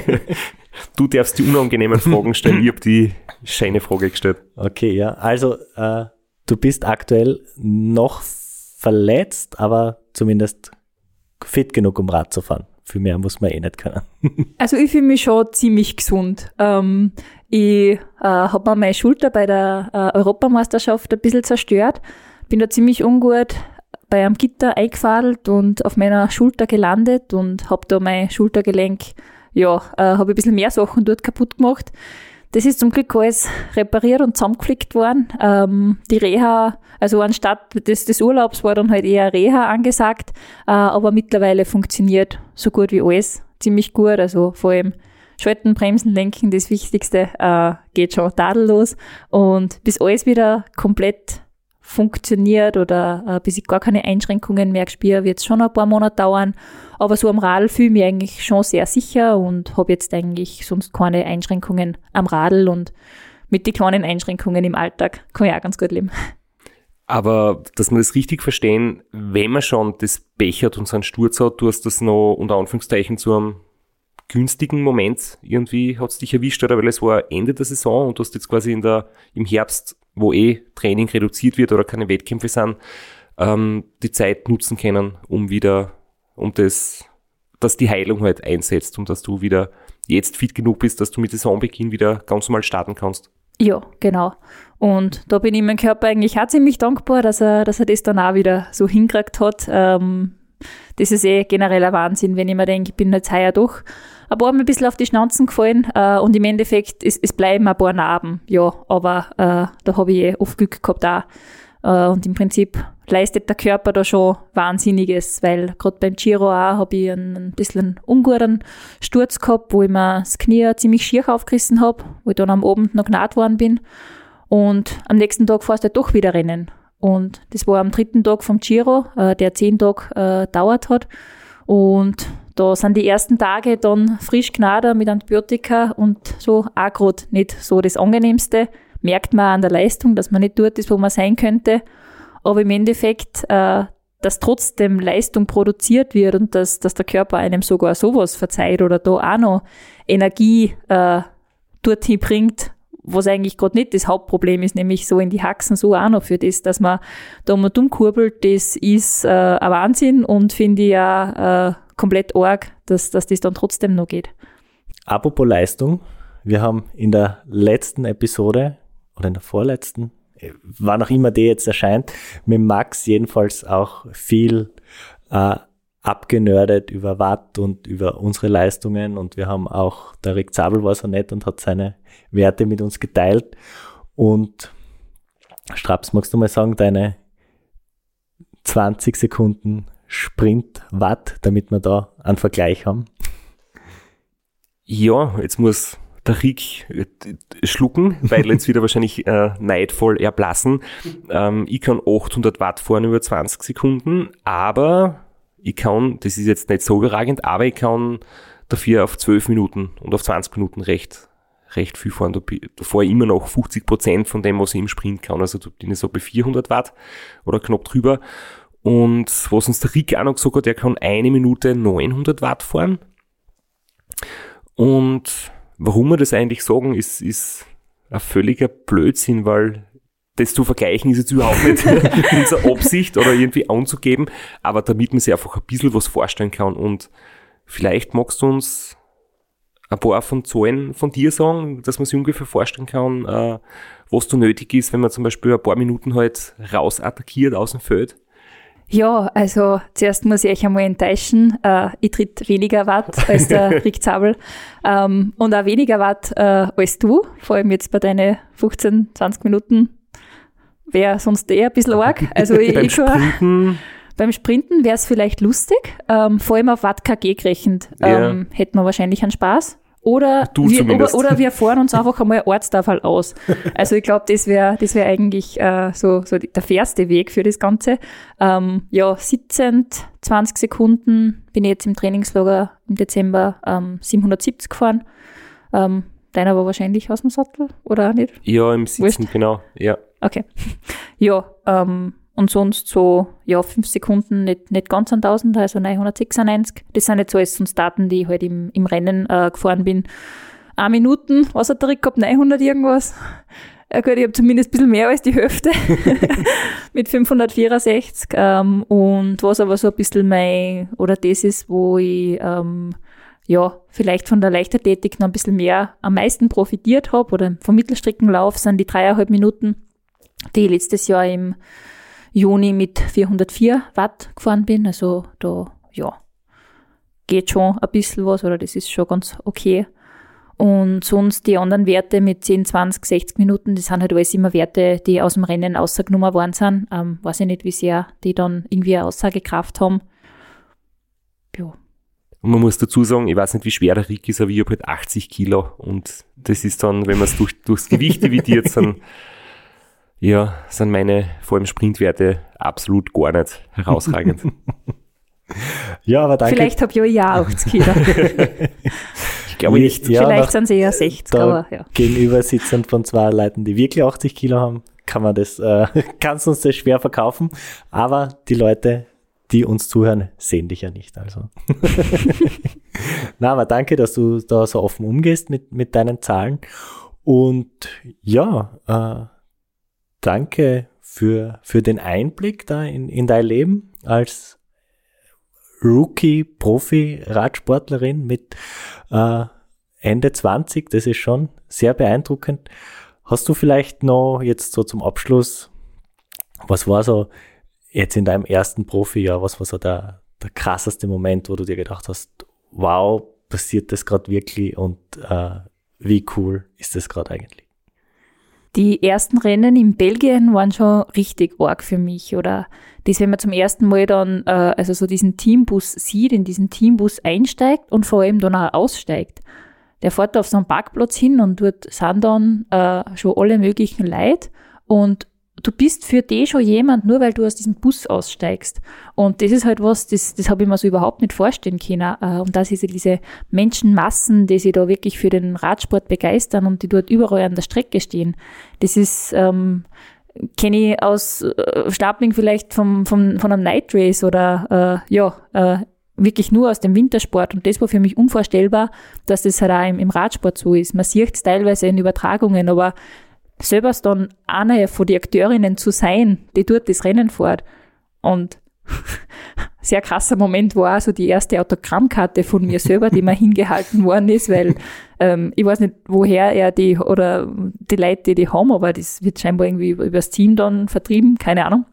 Du darfst die unangenehmen Fragen stellen. Ich habe die scheine Frage gestellt. Okay, ja. Also, äh, du bist aktuell noch verletzt, aber zumindest fit genug, um Rad zu fahren. Viel mehr muss man eh nicht können. Also ich fühle mich schon ziemlich gesund. Ähm, ich äh, habe mir meine Schulter bei der äh, Europameisterschaft ein bisschen zerstört. Bin da ziemlich ungut bei einem Gitter eingefadelt und auf meiner Schulter gelandet und habe da mein Schultergelenk, ja, äh, habe ein bisschen mehr Sachen dort kaputt gemacht. Das ist zum Glück alles repariert und zusammengeflickt worden. Ähm, die Reha, also anstatt des, des Urlaubs war dann halt eher Reha angesagt, äh, aber mittlerweile funktioniert so gut wie alles ziemlich gut. Also vor allem Schalten, Bremsen, Lenken, das Wichtigste, äh, geht schon tadellos. Und bis alles wieder komplett funktioniert oder äh, bis ich gar keine Einschränkungen mehr spüre, wird es schon ein paar Monate dauern. Aber so am Radl fühle ich mich eigentlich schon sehr sicher und habe jetzt eigentlich sonst keine Einschränkungen am Radl und mit den kleinen Einschränkungen im Alltag kann ich auch ganz gut leben. Aber, dass wir das richtig verstehen, wenn man schon das Pech hat und so einen Sturz hat, du hast das noch unter Anführungszeichen zu einem günstigen Moment irgendwie, hat es dich erwischt, oder weil es war Ende der Saison und du hast jetzt quasi in der, im Herbst, wo eh Training reduziert wird oder keine Wettkämpfe sind, ähm, die Zeit nutzen können, um wieder, um das, dass die Heilung halt einsetzt und dass du wieder jetzt fit genug bist, dass du mit Saisonbeginn wieder ganz normal starten kannst. Ja, genau. Und da bin ich meinem Körper eigentlich auch ziemlich dankbar, dass er, dass er das dann auch wieder so hingekriegt hat. Ähm, das ist eh generell ein Wahnsinn, wenn ich mir denke, ich bin jetzt heuer doch ein paar Mal ein bisschen auf die Schnauzen gefallen äh, und im Endeffekt, es, es bleiben ein paar Narben, ja, aber äh, da habe ich eh oft Glück gehabt auch. Äh, und im Prinzip leistet der Körper da schon Wahnsinniges, weil gerade beim Giro auch habe ich einen, ein bisschen einen unguten Sturz gehabt, wo ich mir das Knie ziemlich schier aufgerissen habe, wo ich dann am Abend noch genäht worden bin. Und am nächsten Tag fährst du halt doch wieder rennen. Und das war am dritten Tag vom Giro, äh, der zehn Tage äh, dauert hat. Und da sind die ersten Tage dann frisch genäht mit Antibiotika und so auch gerade nicht so das Angenehmste. Merkt man an der Leistung, dass man nicht dort ist, wo man sein könnte. aber im Endeffekt, äh, dass trotzdem Leistung produziert wird und dass, dass der Körper einem sogar sowas verzeiht oder da auch noch Energie äh, dorthin bringt, was eigentlich gerade nicht das Hauptproblem ist, nämlich so in die Haxen so auch noch für das, dass man da mal dumm kurbelt, das ist äh, ein Wahnsinn und finde ich auch äh, komplett arg, dass, dass das dann trotzdem noch geht. Apropos Leistung, wir haben in der letzten Episode oder in der vorletzten, wann auch immer die jetzt erscheint, mit Max jedenfalls auch viel äh, abgenördet über Watt und über unsere Leistungen und wir haben auch, der Rick Zabel war so nett und hat seine Werte mit uns geteilt und Straps, magst du mal sagen, deine zwanzig Sekunden Sprint Watt, damit wir da einen Vergleich haben? Ja, jetzt muss der Rick schlucken, weil jetzt wieder wahrscheinlich äh, neidvoll erblassen. Ähm, ich kann achthundert Watt fahren über zwanzig Sekunden, aber ich kann, das ist jetzt nicht so überragend, aber ich kann dafür auf zwölf Minuten und auf zwanzig Minuten recht, recht viel fahren. Da, da fahre ich immer noch fünfzig Prozent von dem, was ich im Sprint kann. Also da bin ich so bei vierhundert Watt oder knapp drüber. Und was uns der Rick auch noch gesagt hat, der kann eine Minute neunhundert Watt fahren. Und warum wir das eigentlich sagen, ist, ist ein völliger Blödsinn, weil das zu vergleichen ist jetzt überhaupt nicht unsere Absicht oder irgendwie anzugeben, aber damit man sich einfach ein bisschen was vorstellen kann. Und vielleicht magst du uns ein paar von Zahlen von dir sagen, dass man sich ungefähr vorstellen kann, äh, was da nötig ist, wenn man zum Beispiel ein paar Minuten halt raus attackiert aus dem Feld. Ja, also zuerst muss ich euch einmal enttäuschen. Äh, ich tritt weniger Watt als der Rick Zabel ähm, und auch weniger Watt äh, als du, vor allem jetzt bei deinen fünfzehn, zwanzig Minuten. Wäre sonst eher ein bisschen arg. Also ich, beim, ich schon, Sprinten. beim Sprinten wäre es vielleicht lustig, ähm, vor allem auf Watt K G gerechnet, ähm, ja. Hätten wir wahrscheinlich einen Spaß. Oder wir, oder, oder wir fahren uns einfach einmal ein Ortstafel aus. Also ich glaube, das wäre das wär eigentlich äh, so, so der fairste Weg für das Ganze. Ähm, ja, sitzend, zwanzig Sekunden bin ich jetzt im Trainingslager im Dezember ähm, siebenhundertsiebzig gefahren. Ähm, deiner war wahrscheinlich aus dem Sattel, oder auch nicht? Ja, im Sitzen, Wurscht. Genau. Ja. Okay. Ja, ähm, und sonst so, ja, fünf Sekunden, nicht, nicht ganz an tausend, also neunhundertsechsundneunzig. Das sind jetzt alles sonst Daten, die ich halt im, im Rennen äh, gefahren bin. Eine Minuten, was hat der Rick gehabt? neunhundert irgendwas. Ja gut, ich habe zumindest ein bisschen mehr als die Hälfte mit fünfhundertvierundsechzig. Ähm, und was aber so ein bisschen mein, oder das ist, wo ich ähm, ja vielleicht von der Leichtathletik noch ein bisschen mehr am meisten profitiert habe, oder vom Mittelstreckenlauf sind die dreieinhalb Minuten, die ich letztes Jahr im Juni mit vierhundertvier Watt gefahren bin. Also da, ja, geht schon ein bisschen was, oder das ist schon ganz okay. Und sonst die anderen Werte mit zehn, zwanzig, sechzig Minuten, das sind halt alles immer Werte, die aus dem Rennen rausgenommen worden sind. Ähm, weiß ich nicht, wie sehr die dann irgendwie eine Aussagekraft haben. Ja. Und man muss dazu sagen, ich weiß nicht, wie schwer der Rick ist, aber ich habe halt achtzig Kilo. Und das ist dann, wenn man es durch, durchs Gewicht dividiert, dann ja, sind meine, vor allem Sprintwerte, absolut gar nicht herausragend. Ja, aber danke. Vielleicht habe ich ja achtzig Kilo. Ich glaube nicht. Ja, vielleicht sind sie eher sechzig, aber ja. Gegenüber sitzend von zwei Leuten, die wirklich achtzig Kilo haben, kann man das, äh, kannst uns das schwer verkaufen. Aber die Leute, die uns zuhören, sehen dich ja nicht, also. Na, aber danke, dass du da so offen umgehst mit, mit deinen Zahlen. Und ja, äh, danke für, für den Einblick da in, in dein Leben als Rookie-Profi-Radsportlerin mit äh, Ende zwanzig. Das ist schon sehr beeindruckend. Hast du vielleicht noch jetzt so zum Abschluss, was war so jetzt in deinem ersten Profijahr, was war so der, der krasseste Moment, wo du dir gedacht hast, wow, passiert das gerade wirklich und äh, wie cool ist das gerade eigentlich? Die ersten Rennen in Belgien waren schon richtig arg für mich, oder das, wenn man zum ersten Mal dann äh, also so diesen Teambus sieht, in diesen Teambus einsteigt und vor allem dann auch aussteigt. Der fährt auf so einen Parkplatz hin und dort sind dann äh, schon alle möglichen Leute und du bist für die schon jemand, nur weil du aus diesem Bus aussteigst. Und das ist halt was, das, das habe ich mir so überhaupt nicht vorstellen können. Und das ist diese Menschenmassen, die sich da wirklich für den Radsport begeistern und die dort überall an der Strecke stehen. Das ist, ähm, kenne ich aus äh, Stapling vielleicht vom, vom, von einem Night Race oder äh, ja, äh, wirklich nur aus dem Wintersport. Und das war für mich unvorstellbar, dass das halt auch im, im Radsport so ist. Man sieht es teilweise in Übertragungen, aber selber dann eine von den Akteurinnen zu sein, die dort das Rennen fährt. Und sehr krasser Moment war also die erste Autogrammkarte von mir selber, die mir hingehalten worden ist, weil ähm, ich weiß nicht, woher er die, oder die Leute, die die haben, aber das wird scheinbar irgendwie über, über das Team dann vertrieben, keine Ahnung.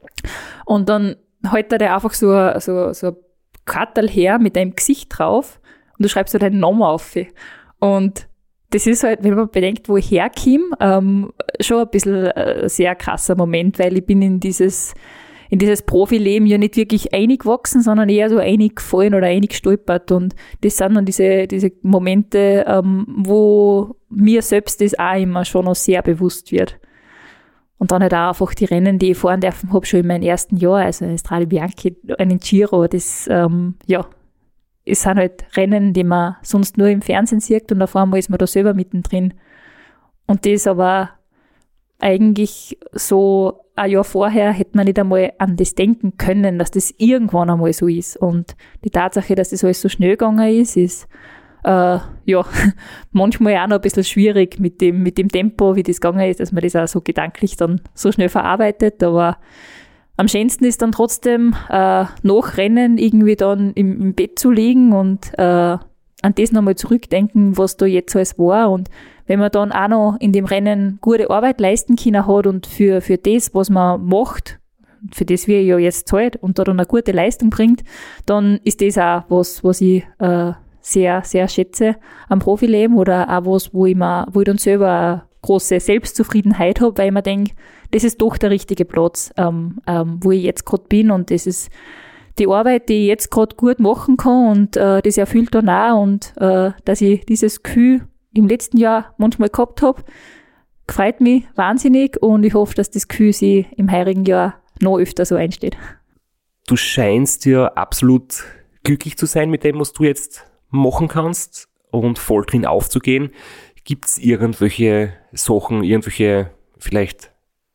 Und dann hält er da einfach so, so, so ein Kartel her mit deinem Gesicht drauf und du schreibst da deinen Namen auf. Und das ist halt, wenn man bedenkt, wo ich herkomme, ähm, schon ein bisschen ein sehr krasser Moment, weil ich bin in dieses in dieses Profileben ja nicht wirklich eingewachsen, sondern eher so eingefallen oder eingestolpert. Und das sind dann diese, diese Momente, ähm, wo mir selbst das auch immer schon noch sehr bewusst wird. Und dann halt auch einfach die Rennen, die ich fahren dürfen habe, schon in meinem ersten Jahr, also eine Strade Bianchi, einen Giro, das, ähm, ja, es sind halt Rennen, die man sonst nur im Fernsehen sieht und auf einmal ist man da selber mittendrin. Und das aber eigentlich so ein Jahr vorher hätte man nicht einmal an das denken können, dass das irgendwann einmal so ist. Und die Tatsache, dass das alles so schnell gegangen ist, ist äh, ja manchmal auch noch ein bisschen schwierig mit dem, mit dem Tempo, wie das gegangen ist, dass man das auch so gedanklich dann so schnell verarbeitet. Aber am schönsten ist dann trotzdem äh, nach Rennen irgendwie dann im, im Bett zu liegen und äh, an das nochmal zurückdenken, was da jetzt alles war. Und wenn man dann auch noch in dem Rennen gute Arbeit leisten können hat und für, für das, was man macht, für das wir ja jetzt zahlt und da dann eine gute Leistung bringt, dann ist das auch was, was ich äh, sehr, sehr schätze am Profileben oder auch was, wo ich, mir, wo ich dann selber eine große Selbstzufriedenheit habe, weil ich mir denke, das ist doch der richtige Platz, ähm, ähm, wo ich jetzt gerade bin und das ist die Arbeit, die ich jetzt gerade gut machen kann und äh, das erfüllt dann auch und äh, dass ich dieses Gefühl im letzten Jahr manchmal gehabt habe, gefreut mich wahnsinnig und ich hoffe, dass das Gefühl sich im heurigen Jahr noch öfter so einsteht. Du scheinst ja absolut glücklich zu sein mit dem, was du jetzt machen kannst und voll drin aufzugehen. Gibt es irgendwelche Sachen, irgendwelche vielleicht,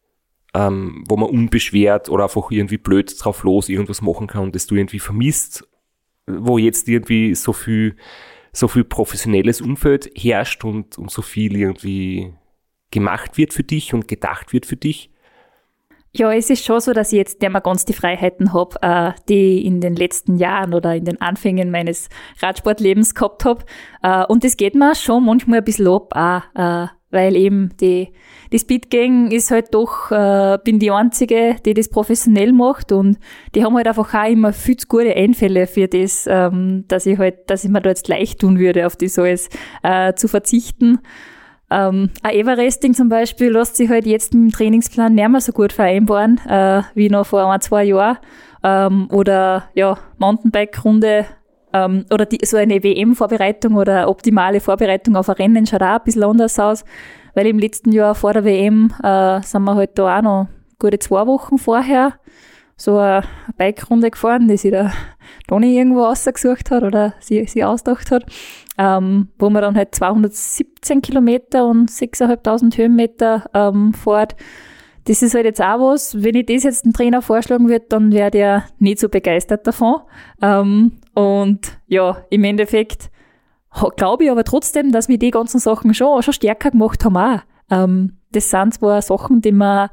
ähm, wo man unbeschwert oder einfach irgendwie blöd drauf los irgendwas machen kann, das du irgendwie vermisst, wo jetzt irgendwie so viel so viel professionelles Umfeld herrscht und, und so viel irgendwie gemacht wird für dich und gedacht wird für dich? Ja, es ist schon so, dass ich jetzt nicht mehr ganz die Freiheiten habe, äh, die ich in den letzten Jahren oder in den Anfängen meines Radsportlebens gehabt habe. Äh, und das geht mir schon manchmal ein bisschen ab, auch, äh, weil eben die, die Speedgang ist halt doch, äh, bin die Einzige, die das professionell macht und die haben halt einfach auch immer viel zu gute Einfälle für das, ähm, dass ich halt, dass ich mir da jetzt leicht tun würde, auf das alles äh, zu verzichten. Ähm, ein Everesting zum Beispiel lässt sich halt jetzt im Trainingsplan nicht mehr so gut vereinbaren, äh, wie noch vor ein, zwei Jahren. Ähm, oder ja, Mountainbike-Runde ähm, oder die, so eine W M-Vorbereitung oder optimale Vorbereitung auf ein Rennen schaut auch ein bisschen anders aus, weil im letzten Jahr vor der W M äh, sind wir halt da auch noch gute zwei Wochen vorher so eine Bike-Runde gefahren, die sich der Toni irgendwo ausgesucht hat oder sie, sie ausgedacht hat, ähm, wo man dann halt zweihundertsiebzehn Kilometer und sechstausendfünfhundert Höhenmeter ähm, fährt. Das ist halt jetzt auch was, wenn ich das jetzt dem Trainer vorschlagen würde, dann wäre der nicht so begeistert davon. Ähm, und ja, im Endeffekt glaube ich aber trotzdem, dass wir die ganzen Sachen schon, schon stärker gemacht haben auch. Ähm, das sind zwar Sachen, die man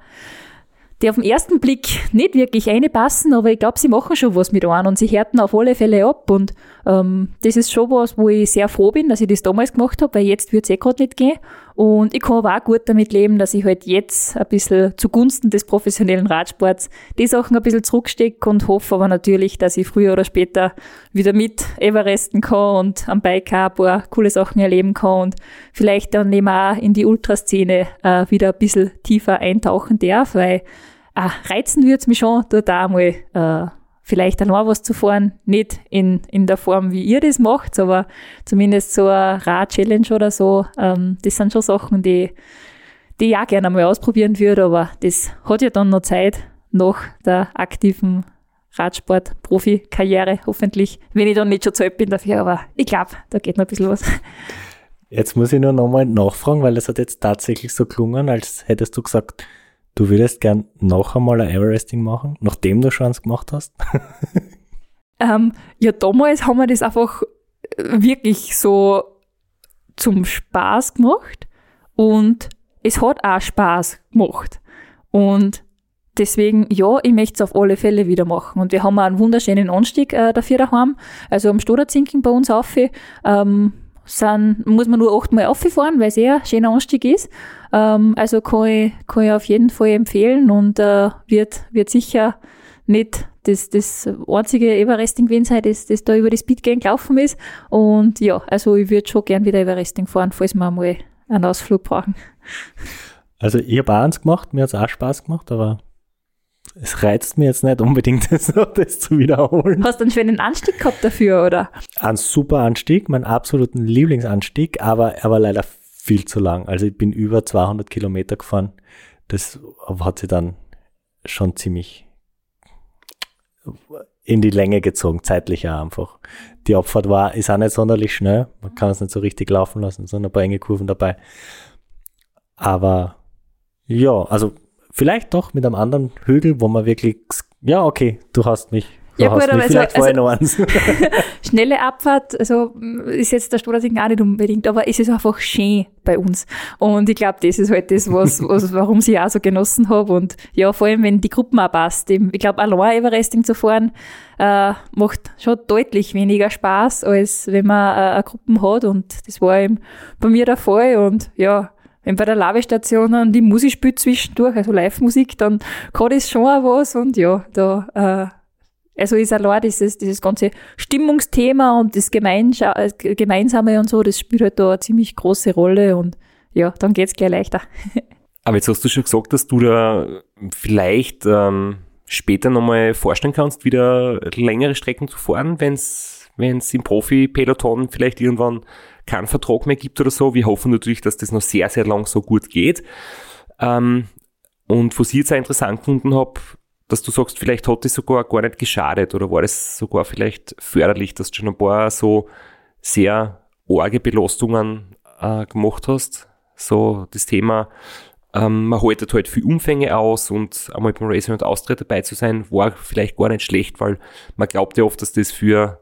die auf den ersten Blick nicht wirklich reinpassen, aber ich glaube, sie machen schon was mit einem und sie härten auf alle Fälle ab und ähm, das ist schon was, wo ich sehr froh bin, dass ich das damals gemacht habe, weil jetzt würde es eh gerade nicht gehen und ich kann aber auch gut damit leben, dass ich halt jetzt ein bisschen zugunsten des professionellen Radsports die Sachen ein bisschen zurückstecke und hoffe aber natürlich, dass ich früher oder später wieder mit Everesten kann und am Bike auch ein paar coole Sachen erleben kann und vielleicht dann eben auch in die Ultraszene äh, wieder ein bisschen tiefer eintauchen darf, weil Ah, reizen würde es mich schon, dort auch mal äh, vielleicht allein was zu fahren. Nicht in, in der Form, wie ihr das macht, aber zumindest so eine Rad-Challenge oder so. Ähm, das sind schon Sachen, die, die ich auch gerne mal ausprobieren würde, aber das hat ja dann noch Zeit nach der aktiven Radsport-Profi-Karriere, hoffentlich, wenn ich dann nicht schon zu alt bin dafür, aber ich glaube, da geht noch ein bisschen was. Jetzt muss ich nur nochmal nachfragen, weil es hat jetzt tatsächlich so gelungen, als hättest du gesagt, du würdest gern noch einmal ein Everesting machen, nachdem du schon eins gemacht hast? ähm, ja, damals haben wir das einfach wirklich so zum Spaß gemacht und es hat auch Spaß gemacht. Und deswegen, ja, ich möchte es auf alle Fälle wieder machen. Und wir haben auch einen wunderschönen Anstieg äh, dafür daheim. Also am Stoderzinken bei uns rauf, ähm, sind, muss man nur achtmal rauffahren, weil es eher ein schöner Anstieg ist. Ähm, also kann ich, kann ich auf jeden Fall empfehlen und äh, wird, wird sicher nicht das, das einzige Everesting gewesen sein, das, das da über die Speedgang gelaufen ist. Und ja, also ich würde schon gern wieder Everesting fahren, falls wir mal einen Ausflug brauchen. Also ich habe auch eins gemacht, mir hat es auch Spaß gemacht, aber es reizt mir jetzt nicht unbedingt, das, das zu wiederholen. Hast du einen schönen Anstieg gehabt dafür, oder? Ein super Anstieg, meinen absoluten Lieblingsanstieg, aber er war leider viel zu lang. Also ich bin über zweihundert Kilometer gefahren. Das hat sich dann schon ziemlich in die Länge gezogen, zeitlich auch einfach. Die Abfahrt war, ist auch nicht sonderlich schnell, man kann es nicht so richtig laufen lassen, sondern ein paar enge Kurven dabei. Aber ja, also vielleicht doch mit einem anderen Hügel, wo man wirklich, ja okay, du hast mich, du ja, hast gut, mich, also, vielleicht also, vorher noch eins. Schnelle Abfahrt, also ist jetzt der Stoderzinken auch nicht unbedingt, aber es ist einfach schön bei uns. Und ich glaube, das ist halt das, was, was warum ich auch so genossen habe. Und ja, vor allem, wenn die Gruppen auch passt. Ich glaube, allein Everesting zu fahren, äh, macht schon deutlich weniger Spaß, als wenn man äh, eine Gruppe hat. Und das war eben bei mir der Fall. Und ja, wenn bei der Lavestation dann die Musik spielt zwischendurch, also Live-Musik, dann kann das schon auch was. Und ja, da, äh, also ist allein dieses, dieses ganze Stimmungsthema und das Gemeinscha- Gemeinsame und so, das spielt halt da eine ziemlich große Rolle und ja, dann geht's gleich leichter. Aber jetzt hast du schon gesagt, dass du da vielleicht ähm, später nochmal vorstellen kannst, wieder längere Strecken zu fahren, wenn es im Profi-Peloton vielleicht irgendwann keinen Vertrag mehr gibt oder so. Wir hoffen natürlich, dass das noch sehr, sehr lang so gut geht. Ähm, und was ich jetzt auch interessant gefunden habe, dass du sagst, vielleicht hat das sogar gar nicht geschadet oder war das sogar vielleicht förderlich, dass du schon ein paar so sehr arge Belastungen äh, gemacht hast. So das Thema, ähm, man haltet halt viel Umfänge aus und einmal beim Racing und Austria dabei zu sein, war vielleicht gar nicht schlecht, weil man glaubt ja oft, dass das für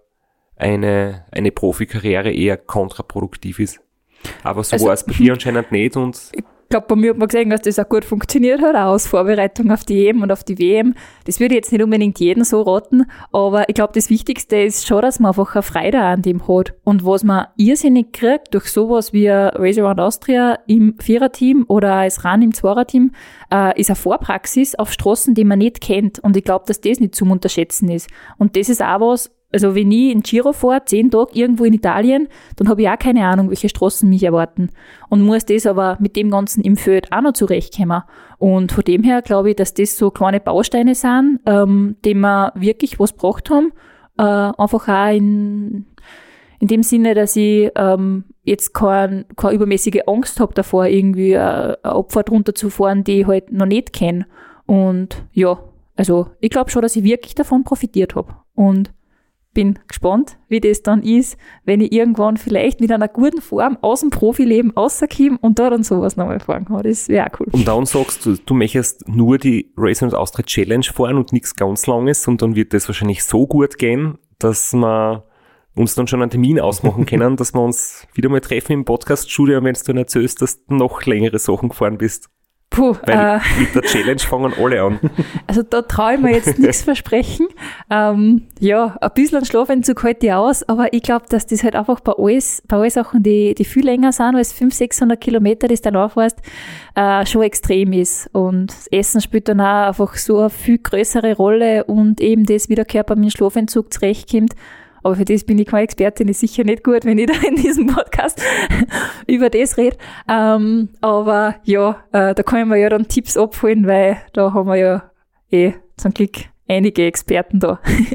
eine, eine Profikarriere eher kontraproduktiv ist. Aber so also, war es bei dir anscheinend nicht. Und ich glaube, bei mir hat man gesehen, dass das auch gut funktioniert hat, auch aus Vorbereitung auf die E M und auf die W M. Das würde ich jetzt nicht unbedingt jedem so raten, aber ich glaube, das Wichtigste ist schon, dass man einfach eine Freude an dem hat. Und was man irrsinnig kriegt durch sowas wie ein Race Around Austria im Viererteam oder als Run im Zweierteam, äh, ist eine Vorpraxis auf Straßen, die man nicht kennt. Und ich glaube, dass das nicht zum Unterschätzen ist. Und das ist auch was, also wenn ich in Giro fahre, zehn Tage irgendwo in Italien, dann habe ich auch keine Ahnung, welche Straßen mich erwarten. Und muss das aber mit dem Ganzen im Feld auch noch zurechtkommen. Und von dem her glaube ich, dass das so kleine Bausteine sind, ähm, die wir wirklich was gebracht haben. Äh, einfach auch in, in dem Sinne, dass ich ähm, jetzt kein, keine übermäßige Angst habe davor, irgendwie eine Abfahrt runterzufahren, die ich halt noch nicht kenne. Und ja, also ich glaube schon, dass ich wirklich davon profitiert habe. Und bin gespannt, wie das dann ist, wenn ich irgendwann vielleicht mit einer guten Form aus dem Profileben rauskomme und da dann sowas nochmal fahren kann. Das wäre auch cool. Und dann sagst du, du möchtest nur die Racing und Austria Challenge fahren und nichts ganz Langes und dann wird das wahrscheinlich so gut gehen, dass wir uns dann schon einen Termin ausmachen können, dass wir uns wieder mal treffen im Podcast-Studio, wenn du dann erzählst, dass du noch längere Sachen gefahren bist. Puh, Weil äh, mit der Challenge fangen alle an. Also da traue ich mir jetzt nichts versprechen. Ähm, ja, ein bisschen einen Schlafentzug halte ich aus, aber ich glaube, dass das halt einfach bei alles, bei allen Sachen, die, die viel länger sind als fünfhundert, sechshundert Kilometer, das du laufen äh, schon extrem ist. Und das Essen spielt dann auch einfach so eine viel größere Rolle und eben das, wie der Körper mit dem Schlafentzug zurechtkommt. Aber für das bin ich keine Expertin, ist sicher nicht gut, wenn ich da in diesem Podcast über das rede. Ähm, aber ja, äh, da kann ich mir ja dann Tipps abholen, weil da haben wir ja eh zum Glück einige Experten da.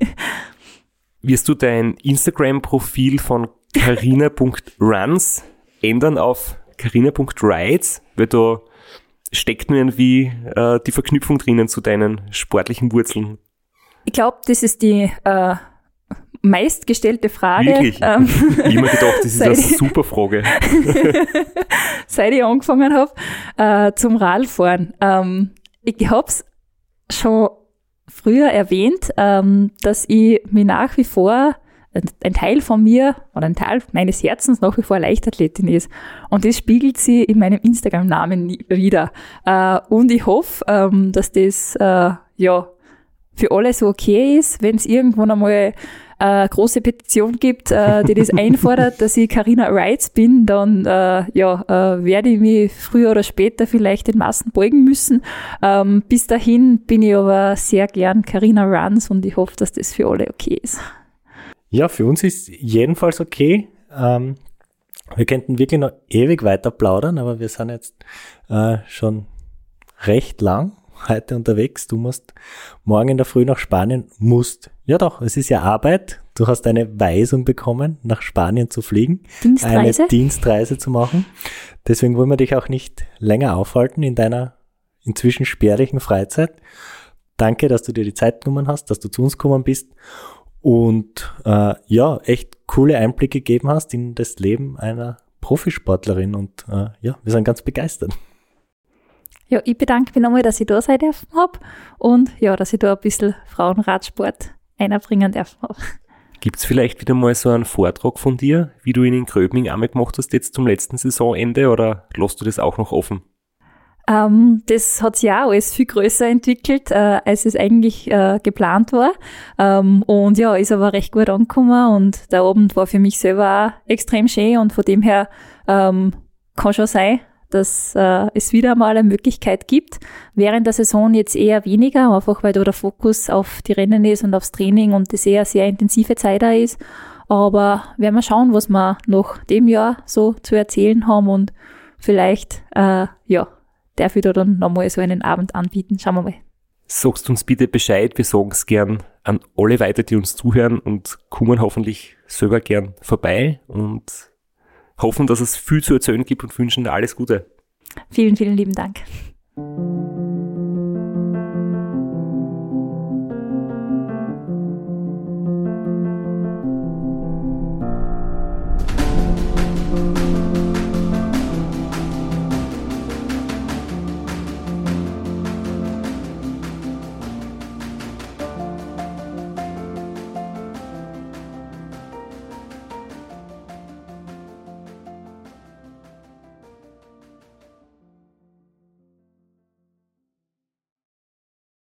Wirst du dein Instagram-Profil von carina punkt runs ändern auf carina punkt rides? Weil da steckt nur irgendwie äh, die Verknüpfung drinnen zu deinen sportlichen Wurzeln. Ich glaube, das ist die äh, meistgestellte Frage. Wirklich? Ähm, ich habe mir gedacht, das ist eine ich, super Frage. Seit ich angefangen habe äh, zum Radfahren. Ähm, ich habe es schon früher erwähnt, ähm, dass ich mich nach wie vor, ein Teil von mir oder ein Teil meines Herzens nach wie vor Leichtathletin ist. Und das spiegelt sie in meinem Instagram-Namen wieder. Äh, und ich hoffe, ähm, dass das äh, ja für alle so okay ist, wenn es irgendwann einmal eine große Petition gibt, äh, die das einfordert, dass ich Carina Rides bin, dann äh, ja, äh, werde ich mich früher oder später vielleicht den Massen beugen müssen. Ähm, bis dahin bin ich aber sehr gern Carina Runs und ich hoffe, dass das für alle okay ist. Ja, für uns ist jedenfalls okay. Ähm, wir könnten wirklich noch ewig weiter plaudern, aber wir sind jetzt äh, schon recht lang heute unterwegs. Du musst morgen in der Früh nach Spanien, musst. Ja doch, es ist ja Arbeit. Du hast eine Weisung bekommen, nach Spanien zu fliegen. Dienstreise. Eine Dienstreise zu machen. Deswegen wollen wir dich auch nicht länger aufhalten in deiner inzwischen spärlichen Freizeit. Danke, dass du dir die Zeit genommen hast, dass du zu uns gekommen bist. Und äh, ja, echt coole Einblicke gegeben hast in das Leben einer Profisportlerin. Und äh, ja, wir sind ganz begeistert. Ja, ich bedanke mich nochmal, dass ich da sein dürfen habe und ja, dass ich da ein bisschen Frauenradsport einbringen dürfen habe. Gibt es vielleicht wieder mal so einen Vortrag von dir, wie du ihn in Gröbming einmal gemacht hast, jetzt zum letzten Saisonende, oder lässt du das auch noch offen? Ähm, das hat sich auch alles viel größer entwickelt, äh, als es eigentlich äh, geplant war. Ähm, und ja, ist aber recht gut angekommen und der Abend war für mich selber auch extrem schön und von dem her ähm, kann schon sein, dass äh, es wieder mal eine Möglichkeit gibt. Während der Saison jetzt eher weniger, einfach weil da der Fokus auf die Rennen ist und aufs Training und das eher sehr intensive Zeit da ist. Aber werden wir schauen, was wir nach dem Jahr so zu erzählen haben und vielleicht, äh, ja, darf ich da dann nochmal so einen Abend anbieten. Schauen wir mal. Sagst uns bitte Bescheid, wir sagen es gern an alle weiter, die uns zuhören und kommen hoffentlich selber gern vorbei und hoffen, dass es viel zu erzählen gibt und wünschen dir alles Gute. Vielen, vielen lieben Dank.